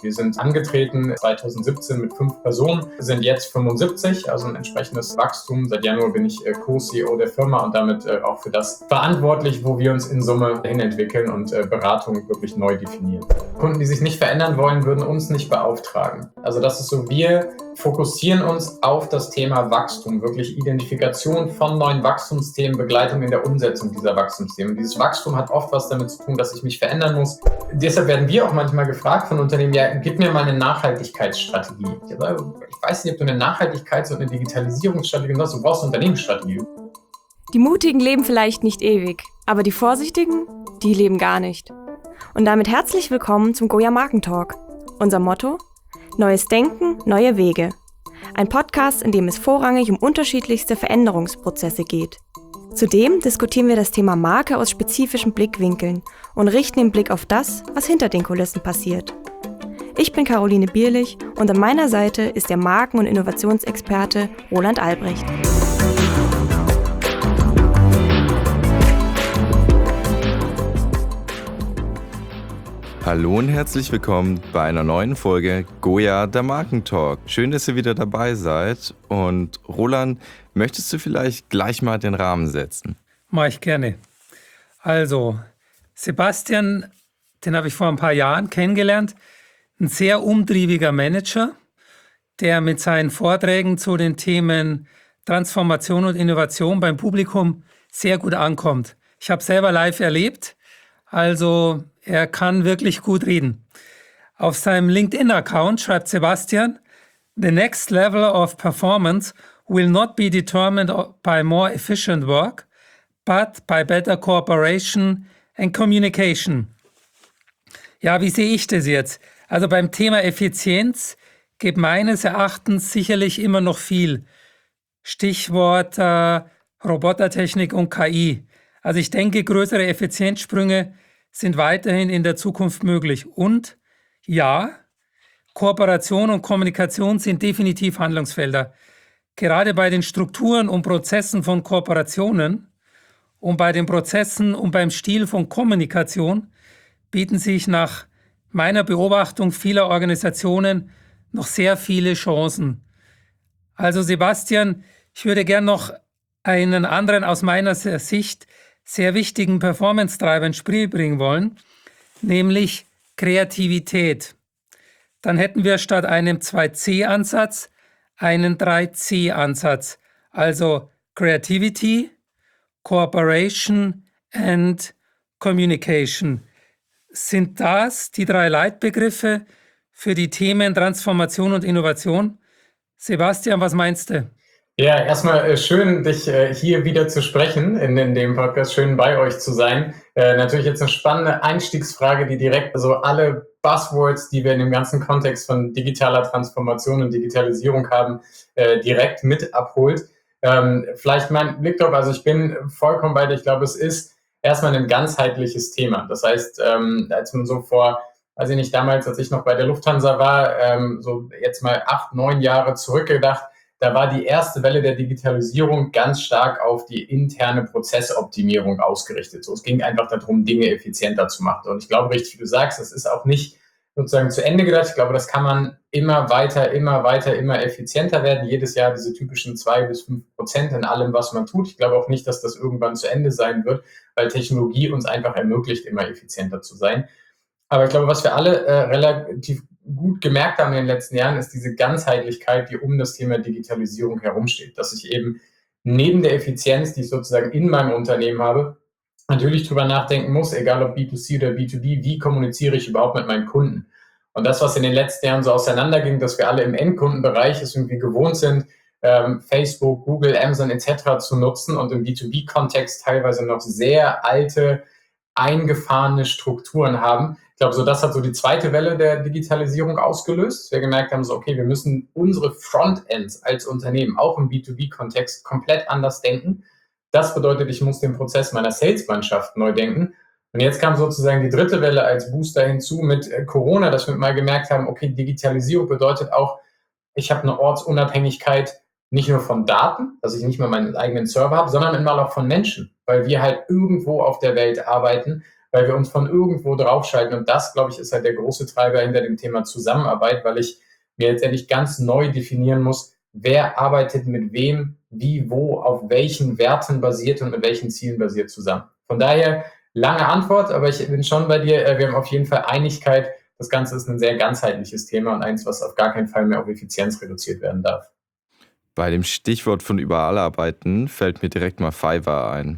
Wir sind angetreten 2017 mit 5 Personen, sind jetzt 75, also ein entsprechendes Wachstum. Seit Januar bin ich Co-CEO der Firma und damit auch für das verantwortlich, wo wir uns in Summe hinentwickeln und Beratung wirklich neu definieren. Kunden, die sich nicht verändern wollen, würden uns nicht beauftragen. Also das ist so, wir fokussieren uns auf das Thema Wachstum, wirklich Identifikation von neuen Wachstumsthemen, Begleitung in der Umsetzung dieser Wachstumsthemen. Dieses Wachstum hat oft was damit zu tun, dass ich mich verändern muss. Deshalb werden wir auch manchmal gefragt von Unternehmen, ja, gib mir mal eine Nachhaltigkeitsstrategie. Ich weiß nicht, ob du eine Nachhaltigkeits- und eine Digitalisierungsstrategie hast, du brauchst eine Unternehmensstrategie. Die Mutigen leben vielleicht nicht ewig, aber die Vorsichtigen, die leben gar nicht. Und damit herzlich willkommen zum Goya Markentalk. Unser Motto: Neues Denken, neue Wege. Ein Podcast, in dem es vorrangig um unterschiedlichste Veränderungsprozesse geht. Zudem diskutieren wir das Thema Marke aus spezifischen Blickwinkeln und richten den Blick auf das, was hinter den Kulissen passiert. Ich bin Caroline Bierlich und an meiner Seite ist der Marken- und Innovationsexperte Roland Albrecht. Hallo und herzlich willkommen bei einer neuen Folge Goya, der Markentalk. Schön, dass ihr wieder dabei seid. Und Roland, möchtest du vielleicht gleich mal den Rahmen setzen? Mache ich gerne. Also, Sebastian, den habe ich vor ein paar Jahren kennengelernt. Ein sehr umtriebiger Manager, der mit seinen Vorträgen zu den Themen Transformation und Innovation beim Publikum sehr gut ankommt. Ich habe selber live erlebt, also er kann wirklich gut reden. Auf seinem LinkedIn-Account schreibt Sebastian: "The next level of performance will not be determined by more efficient work, but by better cooperation and communication." Ja, wie sehe ich das jetzt? Also beim Thema Effizienz geht meines Erachtens sicherlich immer noch viel. Stichwort Robotertechnik und KI. Also ich denke, größere Effizienzsprünge sind weiterhin in der Zukunft möglich. Und ja, Kooperation und Kommunikation sind definitiv Handlungsfelder. Gerade bei den Strukturen und Prozessen von Kooperationen und bei den Prozessen und beim Stil von Kommunikation bieten sich nach meiner Beobachtung vieler Organisationen noch sehr viele Chancen. Also Sebastian, ich würde gern noch einen anderen aus meiner Sicht sehr wichtigen Performance-Treiber ins Spiel bringen wollen, nämlich Kreativität. Dann hätten wir statt einem 2C-Ansatz einen 3C-Ansatz, also Creativity, Cooperation and Communication. Sind das die 3 Leitbegriffe für die Themen Transformation und Innovation? Sebastian, was meinst du? Ja, erstmal schön, dich hier wieder zu sprechen in dem Podcast. Schön, bei euch zu sein. Natürlich jetzt eine spannende Einstiegsfrage, die direkt so alle Buzzwords, die wir in dem ganzen Kontext von digitaler Transformation und Digitalisierung haben, direkt mit abholt. Vielleicht mein Blick drauf, also ich bin vollkommen bei dir. Ich glaube, es ist erstmal ein ganzheitliches Thema. Das heißt, als man so vor, weiß ich nicht, damals, als ich noch bei der Lufthansa war, so jetzt mal 8, 9 Jahre zurückgedacht, da war die erste Welle der Digitalisierung ganz stark auf die interne Prozessoptimierung ausgerichtet. So, es ging einfach darum, Dinge effizienter zu machen. Und ich glaube, richtig, wie du sagst, das ist auch nicht sozusagen zu Ende gedacht. Ich glaube, das kann man immer weiter, immer effizienter werden. Jedes Jahr diese typischen 2-5% in allem, was man tut. Ich glaube auch nicht, dass das irgendwann zu Ende sein wird, weil Technologie uns einfach ermöglicht, immer effizienter zu sein. Aber ich glaube, was wir alle relativ gut gemerkt haben in den letzten Jahren, ist diese Ganzheitlichkeit, die um das Thema Digitalisierung herumsteht. Dass ich eben neben der Effizienz, die ich sozusagen in meinem Unternehmen habe, natürlich drüber nachdenken muss, egal ob B2C oder B2B, wie kommuniziere ich überhaupt mit meinen Kunden? Und das, was in den letzten Jahren so auseinanderging, dass wir alle im Endkundenbereich es irgendwie gewohnt sind, Facebook, Google, Amazon etc. zu nutzen und im B2B-Kontext teilweise noch sehr alte, eingefahrene Strukturen haben. Ich glaube, so das hat so die zweite Welle der Digitalisierung ausgelöst. Wir gemerkt haben, so okay, wir müssen unsere Frontends als Unternehmen auch im B2B-Kontext komplett anders denken. Das bedeutet, ich muss den Prozess meiner Sales-Mannschaft neu denken. Und jetzt kam sozusagen die dritte Welle als Booster hinzu mit Corona, dass wir mal gemerkt haben, okay, Digitalisierung bedeutet auch, ich habe eine Ortsunabhängigkeit nicht nur von Daten, dass ich nicht mehr meinen eigenen Server habe, sondern immer auch von Menschen, weil wir halt irgendwo auf der Welt arbeiten, weil wir uns von irgendwo draufschalten. Und das, glaube ich, ist halt der große Treiber hinter dem Thema Zusammenarbeit, weil ich mir letztendlich ganz neu definieren muss, wer arbeitet mit wem, wie, wo, auf welchen Werten basiert und mit welchen Zielen basiert zusammen. Von daher lange Antwort, aber ich bin schon bei dir. Wir haben auf jeden Fall Einigkeit. Das Ganze ist ein sehr ganzheitliches Thema und eins, was auf gar keinen Fall mehr auf Effizienz reduziert werden darf. Bei dem Stichwort von überall arbeiten fällt mir direkt mal Fiverr ein.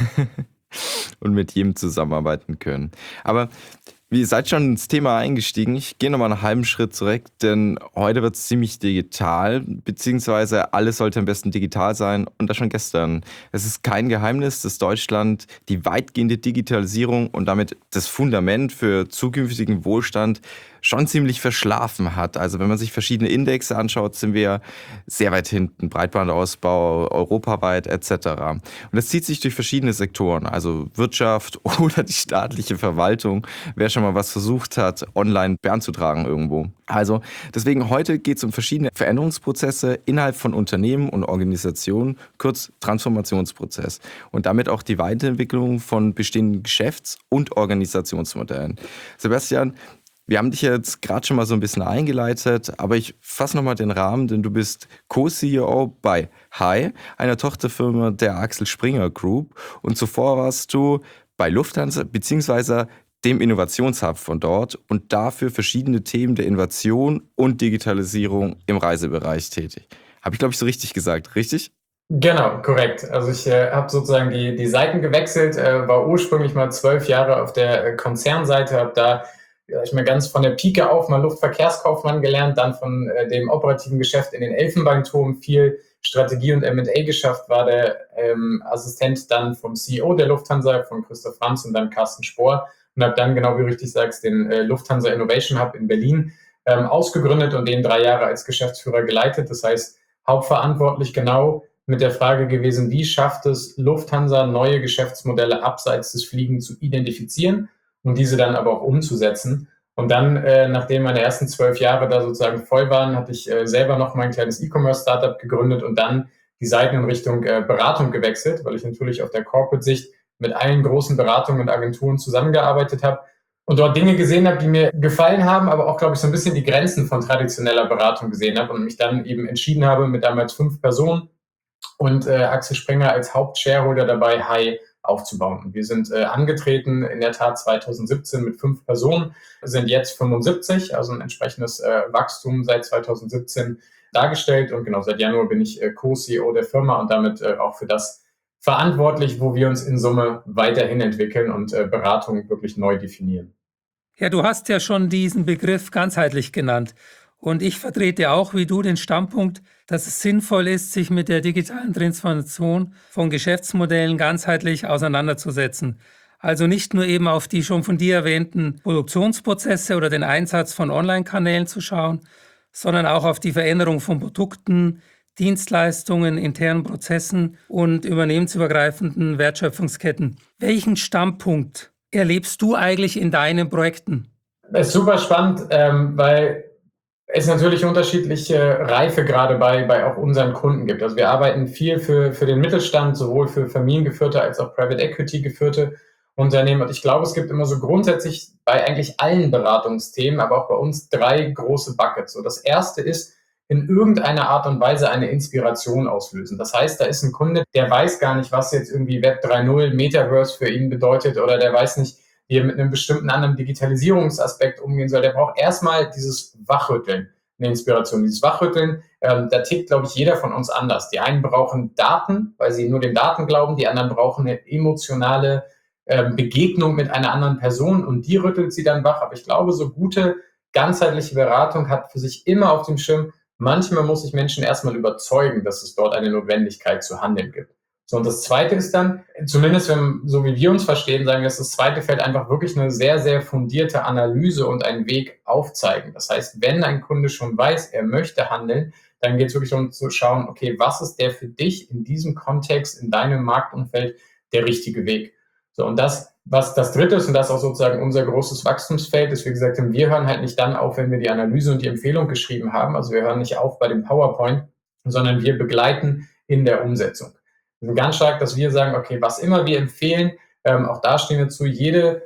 Und mit jedem zusammenarbeiten können. Aber ihr seid schon ins Thema eingestiegen. Ich gehe nochmal einen halben Schritt zurück, denn heute wird es ziemlich digital, beziehungsweise alles sollte am besten digital sein und das schon gestern. Es ist kein Geheimnis, dass Deutschland die weitgehende Digitalisierung und damit das Fundament für zukünftigen Wohlstand schon ziemlich verschlafen hat. Also wenn man sich verschiedene Indexe anschaut, sind wir sehr weit hinten. Breitbandausbau, europaweit etc. Und das zieht sich durch verschiedene Sektoren, also Wirtschaft oder die staatliche Verwaltung, wer schon mal was versucht hat, online beanzutragen irgendwo. Also deswegen heute geht es um verschiedene Veränderungsprozesse innerhalb von Unternehmen und Organisationen, kurz Transformationsprozess und damit auch die Weiterentwicklung von bestehenden Geschäfts- und Organisationsmodellen. Sebastian, wir haben dich jetzt gerade schon mal so ein bisschen eingeleitet, aber ich fasse nochmal den Rahmen, denn du bist Co-CEO bei HAI, einer Tochterfirma der Axel Springer Group, und zuvor warst du bei Lufthansa bzw. dem Innovationshub von dort und dafür verschiedene Themen der Innovation und Digitalisierung im Reisebereich tätig. Habe ich, glaube ich, so richtig gesagt, richtig? Genau, korrekt. Also ich habe sozusagen die Seiten gewechselt, war ursprünglich mal 12 Jahre auf der Konzernseite, habe da ich mir ganz von der Pike auf mal Luftverkehrskaufmann gelernt, dann von dem operativen Geschäft in den Elfenbeinturm viel Strategie und M&A geschafft, war der Assistent dann vom CEO der Lufthansa, von Christoph Franz und dann Carsten Spohr und habe dann, genau wie du richtig sagst, den Lufthansa Innovation Hub in Berlin ausgegründet und den 3 Jahre als Geschäftsführer geleitet. Das heißt, hauptverantwortlich genau mit der Frage gewesen, wie schafft es Lufthansa, neue Geschäftsmodelle abseits des Fliegens zu identifizieren und diese dann aber auch umzusetzen. Und dann, nachdem meine ersten 12 Jahre da sozusagen voll waren, hatte ich selber noch mein kleines E-Commerce-Startup gegründet und dann die Seiten in Richtung Beratung gewechselt, weil ich natürlich auf der Corporate-Sicht mit allen großen Beratungen und Agenturen zusammengearbeitet habe und dort Dinge gesehen habe, die mir gefallen haben, aber auch, glaube ich, so ein bisschen die Grenzen von traditioneller Beratung gesehen habe und mich dann eben entschieden habe, mit damals 5 Personen und Axel Springer als Hauptshareholder dabei, HAI aufzubauen. Und wir sind angetreten in der Tat 2017 mit 5 Personen, sind jetzt 75, also ein entsprechendes Wachstum seit 2017 dargestellt. Und genau, seit Januar bin ich Co-CEO der Firma und damit auch für das verantwortlich, wo wir uns in Summe weiterhin entwickeln und Beratung wirklich neu definieren. Ja, du hast ja schon diesen Begriff ganzheitlich genannt. Und ich vertrete auch wie du den Standpunkt, dass es sinnvoll ist, sich mit der digitalen Transformation von Geschäftsmodellen ganzheitlich auseinanderzusetzen. Also nicht nur eben auf die schon von dir erwähnten Produktionsprozesse oder den Einsatz von Online-Kanälen zu schauen, sondern auch auf die Veränderung von Produkten, Dienstleistungen, internen Prozessen und übernehmensübergreifenden Wertschöpfungsketten. Welchen Standpunkt erlebst du eigentlich in deinen Projekten? Das ist super spannend, weil es natürlich unterschiedliche Reifegrade bei auch unseren Kunden gibt. Also wir arbeiten viel für den Mittelstand, sowohl für familiengeführte als auch Private Equity geführte Unternehmen. Und ich glaube, es gibt immer so grundsätzlich bei eigentlich allen Beratungsthemen, aber auch bei uns 3 große Buckets. So, das erste ist, in irgendeiner Art und Weise eine Inspiration auslösen. Das heißt, da ist ein Kunde, der weiß gar nicht, was jetzt irgendwie Web 3.0, Metaverse für ihn bedeutet oder der weiß nicht, wie er mit einem bestimmten anderen Digitalisierungsaspekt umgehen soll. Der braucht erstmal dieses Wachrütteln, eine Inspiration. Dieses Wachrütteln, da tickt, glaube ich, jeder von uns anders. Die einen brauchen Daten, weil sie nur den Daten glauben, die anderen brauchen eine emotionale Begegnung mit einer anderen Person und die rüttelt sie dann wach. Aber ich glaube, so gute ganzheitliche Beratung hat für sich immer auf dem Schirm, manchmal muss ich Menschen erstmal überzeugen, dass es dort eine Notwendigkeit zu handeln gibt. So, und das Zweite ist dann, zumindest wenn, so wie wir uns verstehen, sagen wir, das zweite Feld einfach wirklich eine sehr, sehr fundierte Analyse und einen Weg aufzeigen. Das heißt, wenn ein Kunde schon weiß, er möchte handeln, dann geht es wirklich darum zu schauen, okay, was ist der für dich in diesem Kontext, in deinem Marktumfeld der richtige Weg? So, und das, was das Dritte ist, und das ist auch sozusagen unser großes Wachstumsfeld, ist, wie gesagt, wir hören halt nicht dann auf, wenn wir die Analyse und die Empfehlung geschrieben haben. Also wir hören nicht auf bei dem PowerPoint, sondern wir begleiten in der Umsetzung. Wir sind ganz stark, dass wir sagen, okay, was immer wir empfehlen, auch da stehen wir zu, jede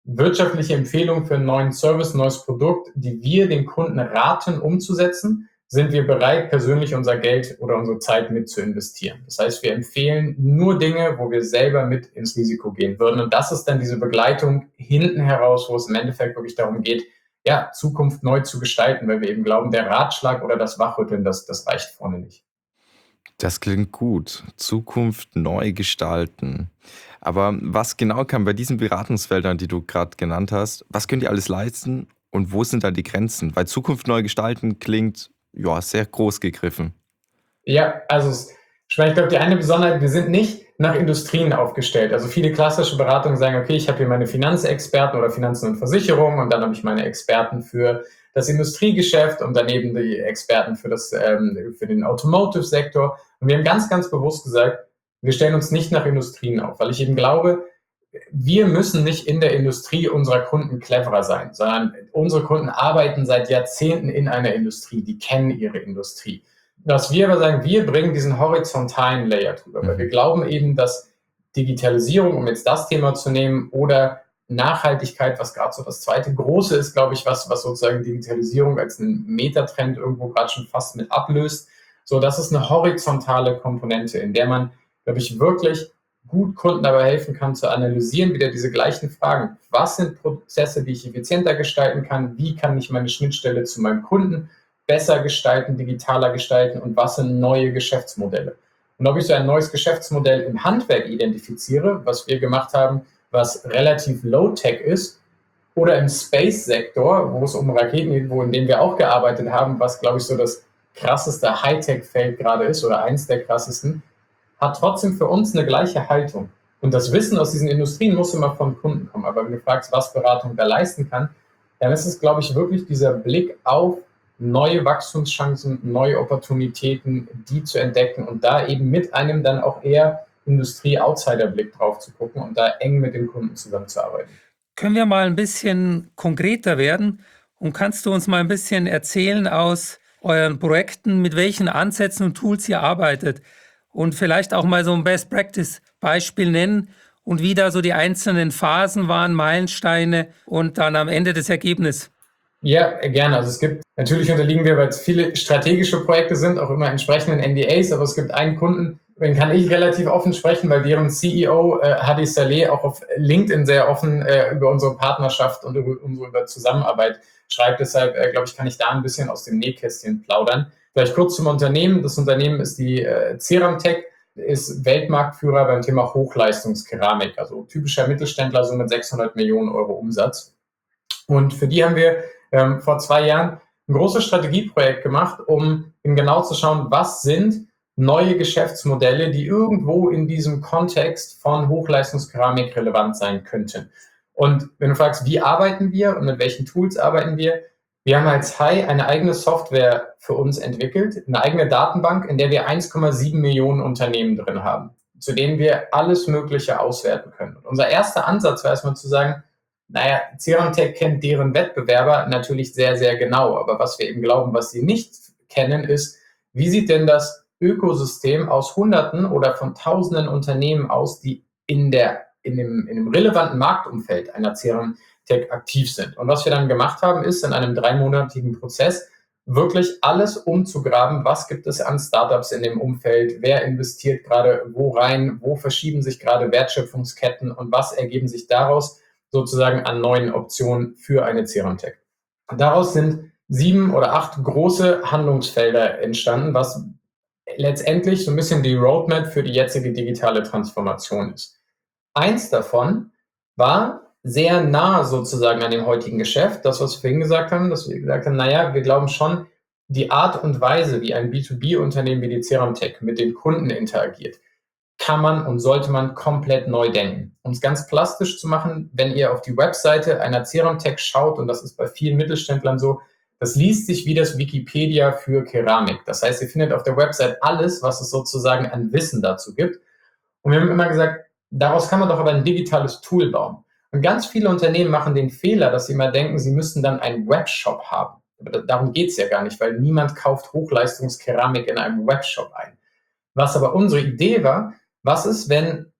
wirtschaftliche Empfehlung für einen neuen Service, ein neues Produkt, die wir den Kunden raten umzusetzen, sind wir bereit, persönlich unser Geld oder unsere Zeit mit zu investieren. Das heißt, wir empfehlen nur Dinge, wo wir selber mit ins Risiko gehen würden. Und das ist dann diese Begleitung hinten heraus, wo es im Endeffekt wirklich darum geht, ja, Zukunft neu zu gestalten, weil wir eben glauben, der Ratschlag oder das Wachrütteln, das reicht vorne nicht. Das klingt gut. Zukunft neu gestalten. Aber was genau kann bei diesen Beratungsfeldern, die du gerade genannt hast, was könnt ihr alles leisten und wo sind da die Grenzen? Weil Zukunft neu gestalten klingt ja sehr groß gegriffen. Ja, also ich meine, ich glaube, die eine Besonderheit, wir sind nicht nach Industrien aufgestellt. Also viele klassische Beratungen sagen, okay, ich habe hier meine Finanzexperten oder Finanzen und Versicherungen und dann habe ich meine Experten für das Industriegeschäft und daneben die Experten für den Automotive-Sektor. Und wir haben ganz, ganz bewusst gesagt, wir stellen uns nicht nach Industrien auf, weil ich eben glaube, wir müssen nicht in der Industrie unserer Kunden cleverer sein, sondern unsere Kunden arbeiten seit Jahrzehnten in einer Industrie, die kennen ihre Industrie. Was wir aber sagen, wir bringen diesen horizontalen Layer drüber, weil wir glauben eben, dass Digitalisierung, um jetzt das Thema zu nehmen, oder Nachhaltigkeit, was gerade so das zweite große ist, glaube ich, was sozusagen Digitalisierung als einen Metatrend irgendwo gerade schon fast mit ablöst. So, das ist eine horizontale Komponente, in der man, glaube ich, wirklich gut Kunden dabei helfen kann, zu analysieren, wieder diese gleichen Fragen. Was sind Prozesse, die ich effizienter gestalten kann? Wie kann ich meine Schnittstelle zu meinem Kunden besser gestalten, digitaler gestalten und was sind neue Geschäftsmodelle? Und ob ich so ein neues Geschäftsmodell im Handwerk identifiziere, was wir gemacht haben, was relativ low-tech ist, oder im Space-Sektor, wo es um Raketen geht, in dem wir auch gearbeitet haben, was, glaube ich, so das krasseste Hightech-Feld gerade ist oder eins der krassesten, hat trotzdem für uns eine gleiche Haltung. Und das Wissen aus diesen Industrien muss immer von Kunden kommen. Aber wenn du fragst, was Beratung da leisten kann, dann ist es, glaube ich, wirklich dieser Blick auf neue Wachstumschancen, neue Opportunitäten, die zu entdecken und da eben mit einem dann auch eher Industrie-Outsider-Blick drauf zu gucken und da eng mit den Kunden zusammenzuarbeiten. Können wir mal ein bisschen konkreter werden und kannst du uns mal ein bisschen erzählen aus euren Projekten, mit welchen Ansätzen und Tools ihr arbeitet und vielleicht auch mal so ein Best-Practice-Beispiel nennen und wie da so die einzelnen Phasen waren, Meilensteine und dann am Ende das Ergebnis? Ja, gerne. Also es gibt, natürlich unterliegen wir, weil es viele strategische Projekte sind, auch immer entsprechenden NDAs, aber es gibt einen Kunden, den kann ich relativ offen sprechen, weil deren CEO Hadi Saleh auch auf LinkedIn sehr offen über unsere Partnerschaft und über unsere Zusammenarbeit schreibt. Deshalb, glaube ich, kann ich da ein bisschen aus dem Nähkästchen plaudern. Vielleicht kurz zum Unternehmen. Das Unternehmen ist die Ceramtec, ist Weltmarktführer beim Thema Hochleistungskeramik, also typischer Mittelständler, so mit 600 Millionen Euro Umsatz. Und für die haben wir vor 2 Jahren ein großes Strategieprojekt gemacht, um eben genau zu schauen, was sind neue Geschäftsmodelle, die irgendwo in diesem Kontext von Hochleistungskeramik relevant sein könnten. Und wenn du fragst, wie arbeiten wir und mit welchen Tools arbeiten wir haben als Hai eine eigene Software für uns entwickelt, eine eigene Datenbank, in der wir 1,7 Millionen Unternehmen drin haben, zu denen wir alles Mögliche auswerten können. Und unser erster Ansatz war erstmal zu sagen, naja, Ceramtec kennt deren Wettbewerber natürlich sehr, sehr genau. Aber was wir eben glauben, was sie nicht kennen, ist, wie sieht denn das Ökosystem aus Hunderten oder von Tausenden Unternehmen aus, die in dem relevanten Marktumfeld einer Ceramtec aktiv sind. Und was wir dann gemacht haben, ist in einem 3-monatigen Prozess wirklich alles umzugraben, was gibt es an Startups in dem Umfeld, wer investiert gerade wo rein, wo verschieben sich gerade Wertschöpfungsketten und was ergeben sich daraus sozusagen an neuen Optionen für eine Ceramtec. Daraus sind 7 oder 8 große Handlungsfelder entstanden, was letztendlich so ein bisschen die Roadmap für die jetzige digitale Transformation ist. Eins davon war sehr nah sozusagen an dem heutigen Geschäft, das, was wir vorhin gesagt haben, dass wir gesagt haben, naja, wir glauben schon, die Art und Weise, wie ein B2B-Unternehmen wie die Ceramtec mit den Kunden interagiert, kann man und sollte man komplett neu denken. Um es ganz plastisch zu machen, wenn ihr auf die Webseite einer Ceramtec schaut, und das ist bei vielen Mittelständlern so, das liest sich wie das Wikipedia für Keramik. Das heißt, ihr findet auf der Website alles, was es sozusagen an Wissen dazu gibt. Und wir haben immer gesagt, daraus kann man doch aber ein digitales Tool bauen. Und ganz viele Unternehmen machen den Fehler, dass sie immer denken, sie müssten dann einen Webshop haben. Aber darum geht es ja gar nicht, weil niemand kauft Hochleistungskeramik in einem Webshop ein. Was aber unsere Idee war, was ist, wenn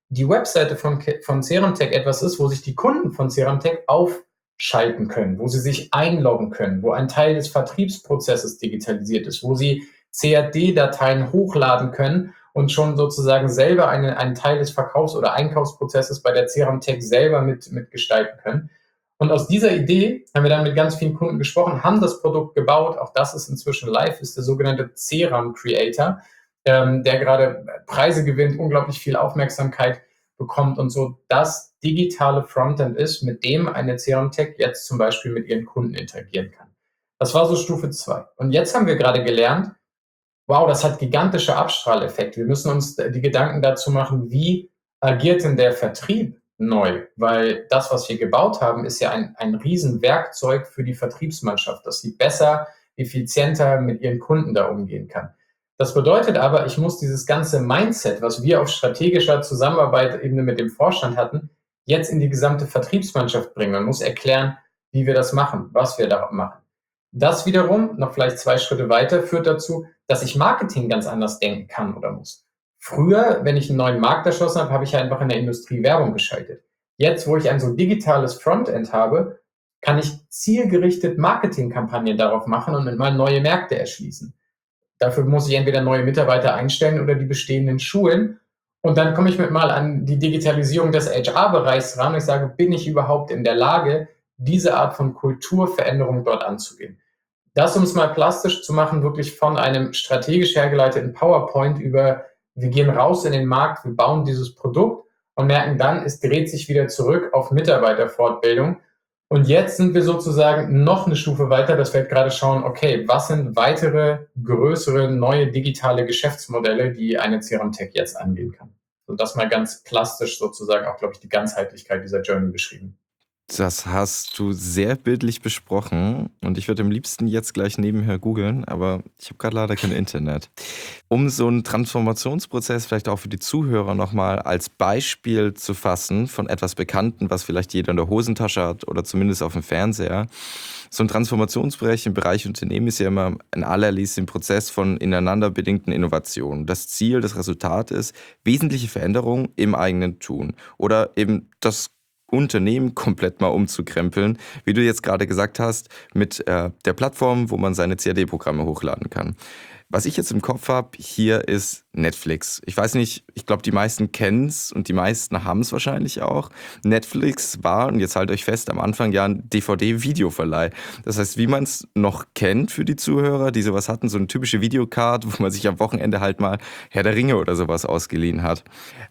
die Webseite von Ceramtech etwas ist, wo sich die Kunden von Ceramtech aufschalten können, wo sie sich einloggen können, wo ein Teil des Vertriebsprozesses digitalisiert ist, wo sie CAD-Dateien hochladen können und schon sozusagen selber einen Teil des Verkaufs- oder Einkaufsprozesses bei der Ceramtech selber mitgestalten können. Und aus dieser Idee haben wir dann mit ganz vielen Kunden gesprochen, haben das Produkt gebaut. Auch das ist inzwischen live, ist der sogenannte Ceram Creator, der gerade Preise gewinnt, unglaublich viel Aufmerksamkeit bekommt und so das digitale Frontend ist, mit dem eine Ceramtech jetzt zum Beispiel mit ihren Kunden interagieren kann. Das war so Stufe 2. Und jetzt haben wir gerade gelernt, wow, das hat gigantische Abstrahleffekte. Wir müssen uns die Gedanken dazu machen, wie agiert denn der Vertrieb neu? Weil das, was wir gebaut haben, ist ja ein Riesenwerkzeug für die Vertriebsmannschaft, dass sie besser, effizienter mit ihren Kunden da umgehen kann. Das bedeutet aber, ich muss dieses ganze Mindset, was wir auf strategischer Zusammenarbeit eben mit dem Vorstand hatten, jetzt in die gesamte Vertriebsmannschaft bringen. Man muss erklären, wie wir das machen, was wir da machen. Das wiederum, noch vielleicht 2 Schritte weiter, führt dazu, dass ich Marketing ganz anders denken kann oder muss. Früher, wenn ich einen neuen Markt erschlossen habe, habe ich einfach in der Industrie Werbung geschaltet. Jetzt, wo ich ein so digitales Frontend habe, kann ich zielgerichtet Marketingkampagnen darauf machen und mit mal neue Märkte erschließen. Dafür muss ich entweder neue Mitarbeiter einstellen oder die bestehenden schulen. Und dann komme ich mit mal an die Digitalisierung des HR-Bereichs ran. Ich sage, bin ich überhaupt in der Lage, diese Art von Kulturveränderung dort anzugehen? Das, um es mal plastisch zu machen, wirklich von einem strategisch hergeleiteten PowerPoint über, wir gehen raus in den Markt, wir bauen dieses Produkt und merken dann, es dreht sich wieder zurück auf Mitarbeiterfortbildung. Und jetzt sind wir sozusagen noch eine Stufe weiter, dass wir gerade schauen, okay, was sind weitere, größere, neue digitale Geschäftsmodelle, die eine Ceramtech jetzt angehen kann? Und das mal ganz plastisch sozusagen auch, glaube ich, die Ganzheitlichkeit dieser Journey beschrieben. Das hast du sehr bildlich besprochen und ich würde am liebsten jetzt gleich nebenher googeln, aber ich habe gerade leider kein Internet. Um so einen Transformationsprozess vielleicht auch für die Zuhörer nochmal als Beispiel zu fassen von etwas Bekannten, was vielleicht jeder in der Hosentasche hat oder zumindest auf dem Fernseher. So ein Transformationsbereich im Bereich Unternehmen ist ja immer ein allerliebsten Prozess von ineinander bedingten Innovationen. Das Ziel, das Resultat ist wesentliche Veränderungen im eigenen Tun oder eben das Unternehmen komplett mal umzukrempeln, wie du jetzt gerade gesagt hast, mit der Plattform, wo man seine CAD-Programme hochladen kann. Was ich jetzt im Kopf habe, hier ist Netflix. Ich weiß nicht, ich glaube, die meisten kennen es und die meisten haben es wahrscheinlich auch. Netflix war, und jetzt haltet euch fest, am Anfang ja ein DVD-Videoverleih. Das heißt, wie man es noch kennt für die Zuhörer, die sowas hatten, so eine typische Videocard, wo man sich am Wochenende halt mal Herr der Ringe oder sowas ausgeliehen hat.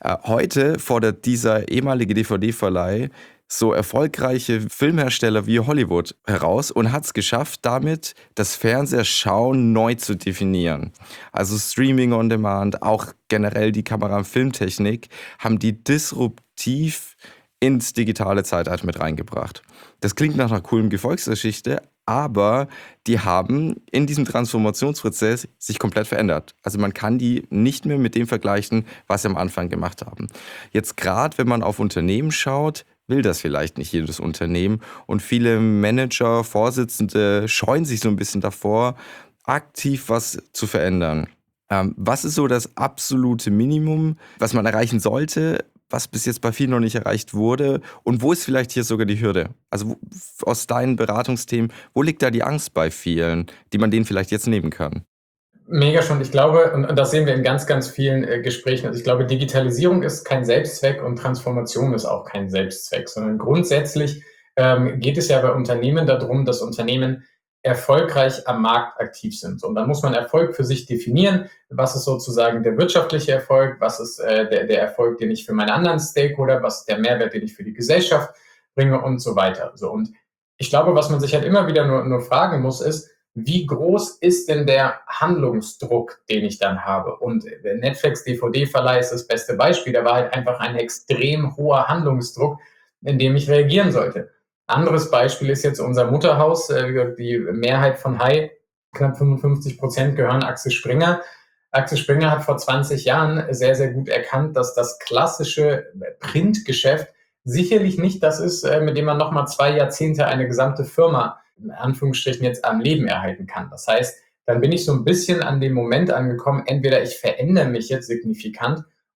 Heute fordert dieser ehemalige DVD-Verleih so erfolgreiche Filmhersteller wie Hollywood heraus und hat es geschafft, damit das Fernsehschauen neu zu definieren. Also Streaming on Demand, auch generell die Kamera- und Filmtechnik, haben die disruptiv ins digitale Zeitalter mit reingebracht. Das klingt nach einer coolen Gefolgsgeschichte, aber die haben in diesem Transformationsprozess sich komplett verändert. Also man kann die nicht mehr mit dem vergleichen, was sie am Anfang gemacht haben. Jetzt gerade, wenn man auf Unternehmen schaut, will das vielleicht nicht jedes Unternehmen. Und viele Manager, Vorsitzende scheuen sich so ein bisschen davor, aktiv was zu verändern. Was ist so das absolute Minimum, was man erreichen sollte, was bis jetzt bei vielen noch nicht erreicht wurde? Und wo ist vielleicht hier sogar die Hürde? Also aus deinen Beratungsthemen, wo liegt da die Angst bei vielen, die man denen vielleicht jetzt nehmen kann? Mega schon. Ich glaube, und das sehen wir in ganz, ganz vielen Gesprächen, also ich glaube, Digitalisierung ist kein Selbstzweck und Transformation ist auch kein Selbstzweck, sondern grundsätzlich geht es ja bei Unternehmen darum, dass Unternehmen erfolgreich am Markt aktiv sind. Und dann muss man Erfolg für sich definieren. Was ist sozusagen der wirtschaftliche Erfolg? Was ist der Erfolg, den ich für meine anderen Stakeholder, was ist der Mehrwert, den ich für die Gesellschaft bringe und so weiter. So, und ich glaube, was man sich halt immer wieder nur fragen muss, ist, wie groß ist denn der Handlungsdruck, den ich dann habe? Und Netflix DVD-Verleih ist das beste Beispiel. Da war halt einfach ein extrem hoher Handlungsdruck, in dem ich reagieren sollte. Anderes Beispiel ist jetzt unser Mutterhaus. Die Mehrheit von Hai, knapp 55% gehören Axel Springer. Axel Springer hat vor 20 Jahren sehr, sehr gut erkannt, dass das klassische Printgeschäft sicherlich nicht das ist, mit dem man nochmal 2 Jahrzehnte eine gesamte Firma in Anführungsstrichen jetzt am Leben erhalten kann. Das heißt, dann bin ich so ein bisschen an dem Moment angekommen, entweder ich verändere mich jetzt signifikant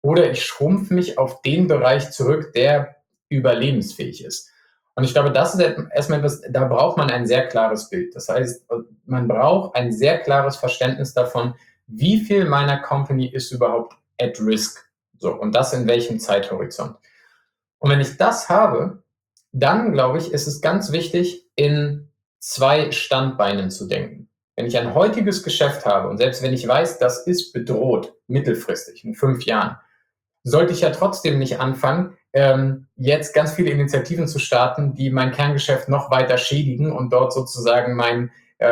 oder ich schrumpfe mich auf den Bereich zurück, der überlebensfähig ist. Und ich glaube, das ist erstmal etwas, da braucht man ein sehr klares Bild. Das heißt, man braucht ein sehr klares Verständnis davon, wie viel meiner Company ist überhaupt at risk. So, und das in welchem Zeithorizont. Und wenn ich das habe, dann glaube ich, ist es ganz wichtig, in 2 Standbeinen zu denken. Wenn ich ein heutiges Geschäft habe und selbst wenn ich weiß, das ist bedroht, mittelfristig, in 5 Jahren, sollte ich ja trotzdem nicht anfangen, jetzt ganz viele Initiativen zu starten, die mein Kerngeschäft noch weiter schädigen und dort sozusagen mein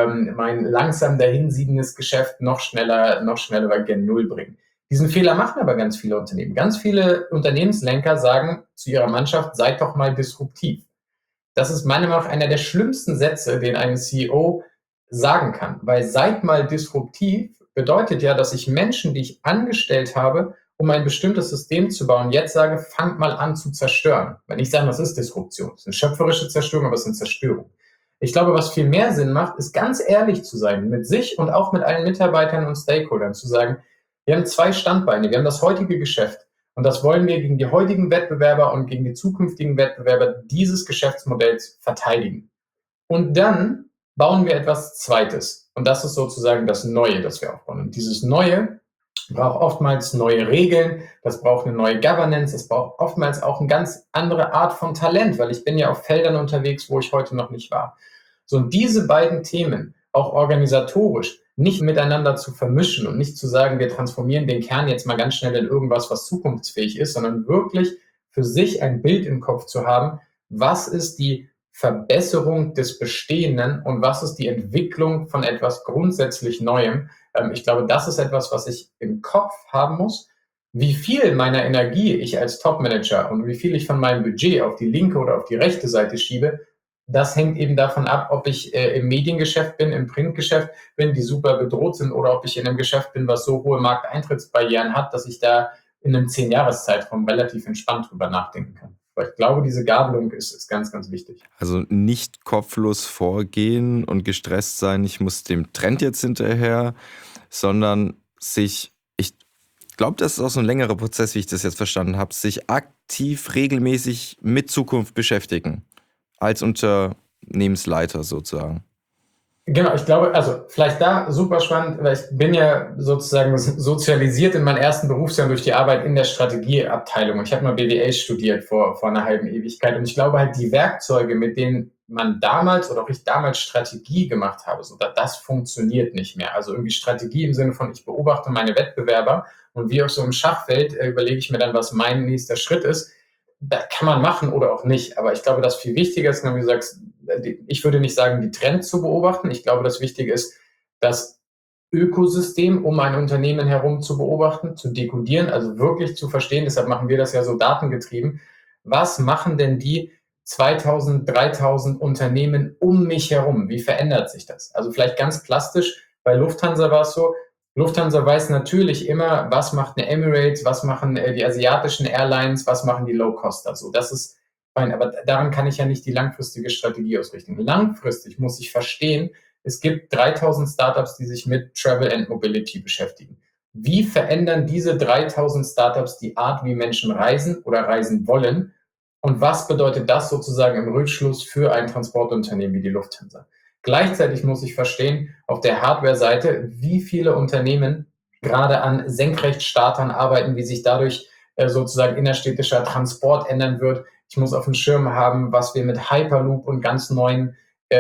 langsam dahinsiedendes Geschäft noch schneller bei Gen Null bringen. Diesen Fehler machen aber ganz viele Unternehmen. Ganz viele Unternehmenslenker sagen zu ihrer Mannschaft, seid doch mal disruptiv. Das ist meiner Meinung nach einer der schlimmsten Sätze, den ein CEO sagen kann, weil seid mal disruptiv bedeutet ja, dass ich Menschen, die ich angestellt habe, um ein bestimmtes System zu bauen, jetzt sage, fangt mal an zu zerstören. Wenn ich sage, das ist Disruption, das ist eine schöpferische Zerstörung, aber es ist eine Zerstörung. Ich glaube, was viel mehr Sinn macht, ist ganz ehrlich zu sein mit sich und auch mit allen Mitarbeitern und Stakeholdern, zu sagen, wir haben 2 Standbeine, wir haben das heutige Geschäft und das wollen wir gegen die heutigen Wettbewerber und gegen die zukünftigen Wettbewerber dieses Geschäftsmodells verteidigen. Und dann bauen wir etwas Zweites und das ist sozusagen das Neue, das wir aufbauen. Und dieses Neue braucht oftmals neue Regeln, das braucht eine neue Governance, es braucht oftmals auch eine ganz andere Art von Talent, weil ich bin ja auf Feldern unterwegs, wo ich heute noch nicht war. So, und diese beiden Themen, auch organisatorisch, nicht miteinander zu vermischen und nicht zu sagen, wir transformieren den Kern jetzt mal ganz schnell in irgendwas, was zukunftsfähig ist, sondern wirklich für sich ein Bild im Kopf zu haben, was ist die Verbesserung des Bestehenden und was ist die Entwicklung von etwas grundsätzlich Neuem. Ich glaube, das ist etwas, was ich im Kopf haben muss. Wie viel meiner Energie ich als Topmanager und wie viel ich von meinem Budget auf die linke oder auf die rechte Seite schiebe, das hängt eben davon ab, ob ich im Mediengeschäft bin, im Printgeschäft bin, die super bedroht sind, oder ob ich in einem Geschäft bin, was so hohe Markteintrittsbarrieren hat, dass ich da in einem 10-Jahres-Zeitraum relativ entspannt drüber nachdenken kann. Aber ich glaube, diese Gabelung ist ganz, ganz wichtig. Also nicht kopflos vorgehen und gestresst sein, ich muss dem Trend jetzt hinterher, sondern ich glaube, das ist auch so ein längerer Prozess, wie ich das jetzt verstanden habe, sich aktiv regelmäßig mit Zukunft beschäftigen. Als Unternehmensleiter sozusagen. Genau, ich glaube, also vielleicht da super spannend, weil ich bin ja sozusagen sozialisiert in meinen ersten Berufsjahren durch die Arbeit in der Strategieabteilung. Und ich habe mal BWL studiert vor einer halben Ewigkeit. Und ich glaube halt, die Werkzeuge, mit denen man damals oder auch ich damals Strategie gemacht habe, so das funktioniert nicht mehr. Also irgendwie Strategie im Sinne von, ich beobachte meine Wettbewerber und wie auf so einem Schachfeld überlege ich mir dann, was mein nächster Schritt ist. Das kann man machen oder auch nicht. Aber ich glaube, das viel wichtiger ist, wie du sagst, ich würde nicht sagen, die Trends zu beobachten. Ich glaube, das Wichtige ist, das Ökosystem um ein Unternehmen herum zu beobachten, zu dekodieren, also wirklich zu verstehen. Deshalb machen wir das ja so datengetrieben. Was machen denn die 2000, 3000 Unternehmen um mich herum? Wie verändert sich das? Also vielleicht ganz plastisch, bei Lufthansa war es so, Lufthansa weiß natürlich immer, was macht eine Emirates, was machen die asiatischen Airlines, was machen die Low-Coster. So, das ist fein, aber daran kann ich ja nicht die langfristige Strategie ausrichten. Langfristig muss ich verstehen, es gibt 3000 Startups, die sich mit Travel and Mobility beschäftigen. Wie verändern diese 3000 Startups die Art, wie Menschen reisen oder reisen wollen? Und was bedeutet das sozusagen im Rückschluss für ein Transportunternehmen wie die Lufthansa? Gleichzeitig muss ich verstehen, auf der Hardware-Seite, wie viele Unternehmen gerade an Senkrechtstartern arbeiten, wie sich dadurch sozusagen innerstädtischer Transport ändern wird. Ich muss auf dem Schirm haben, was wir mit Hyperloop und ganz neuen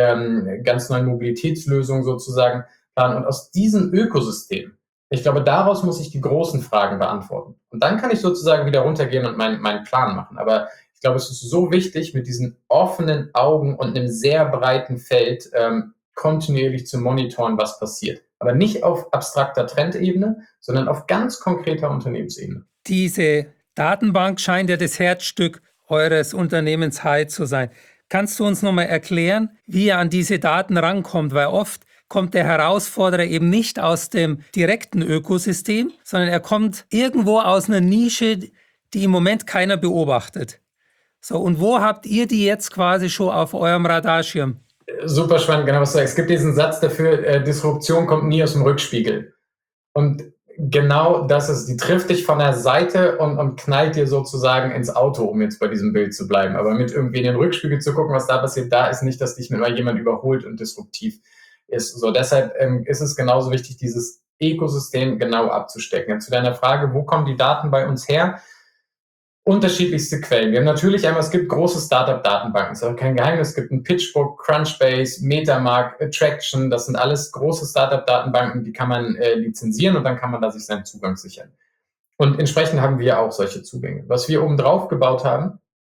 Mobilitätslösungen sozusagen planen. Und aus diesem Ökosystem, ich glaube, daraus muss ich die großen Fragen beantworten. Und dann kann ich sozusagen wieder runtergehen und meinen Plan machen. Aber ich glaube, es ist so wichtig, mit diesen offenen Augen und einem sehr breiten Feld kontinuierlich zu monitoren, was passiert. Aber nicht auf abstrakter Trendebene, sondern auf ganz konkreter Unternehmensebene. Diese Datenbank scheint ja das Herzstück eures Unternehmens Hai zu sein. Kannst du uns nochmal erklären, wie ihr an diese Daten rankommt? Weil oft kommt der Herausforderer eben nicht aus dem direkten Ökosystem, sondern er kommt irgendwo aus einer Nische, die im Moment keiner beobachtet. So, und wo habt ihr die jetzt quasi schon auf eurem Radarschirm? Super spannend, genau was du sagst. Es gibt diesen Satz dafür, Disruption kommt nie aus dem Rückspiegel. Und Genau das ist, die trifft dich von der Seite und knallt dir sozusagen ins Auto, um jetzt bei diesem Bild zu bleiben. Aber mit irgendwie in den Rückspiegel zu gucken, was da passiert, da ist nicht, dass dich mal jemand überholt und disruptiv ist. So, deshalb ist es genauso wichtig, dieses Ökosystem genau abzustecken. Zu deiner Frage, wo kommen die Daten bei uns her? Unterschiedlichste Quellen. Wir haben natürlich einmal, es gibt große Startup-Datenbanken, das ist auch kein Geheimnis, es gibt ein PitchBook, Crunchbase, Metamark, Attraction, das sind alles große Startup-Datenbanken, die kann man lizenzieren und dann kann man da sich seinen Zugang sichern. Und entsprechend haben wir auch solche Zugänge. Was wir oben drauf gebaut haben,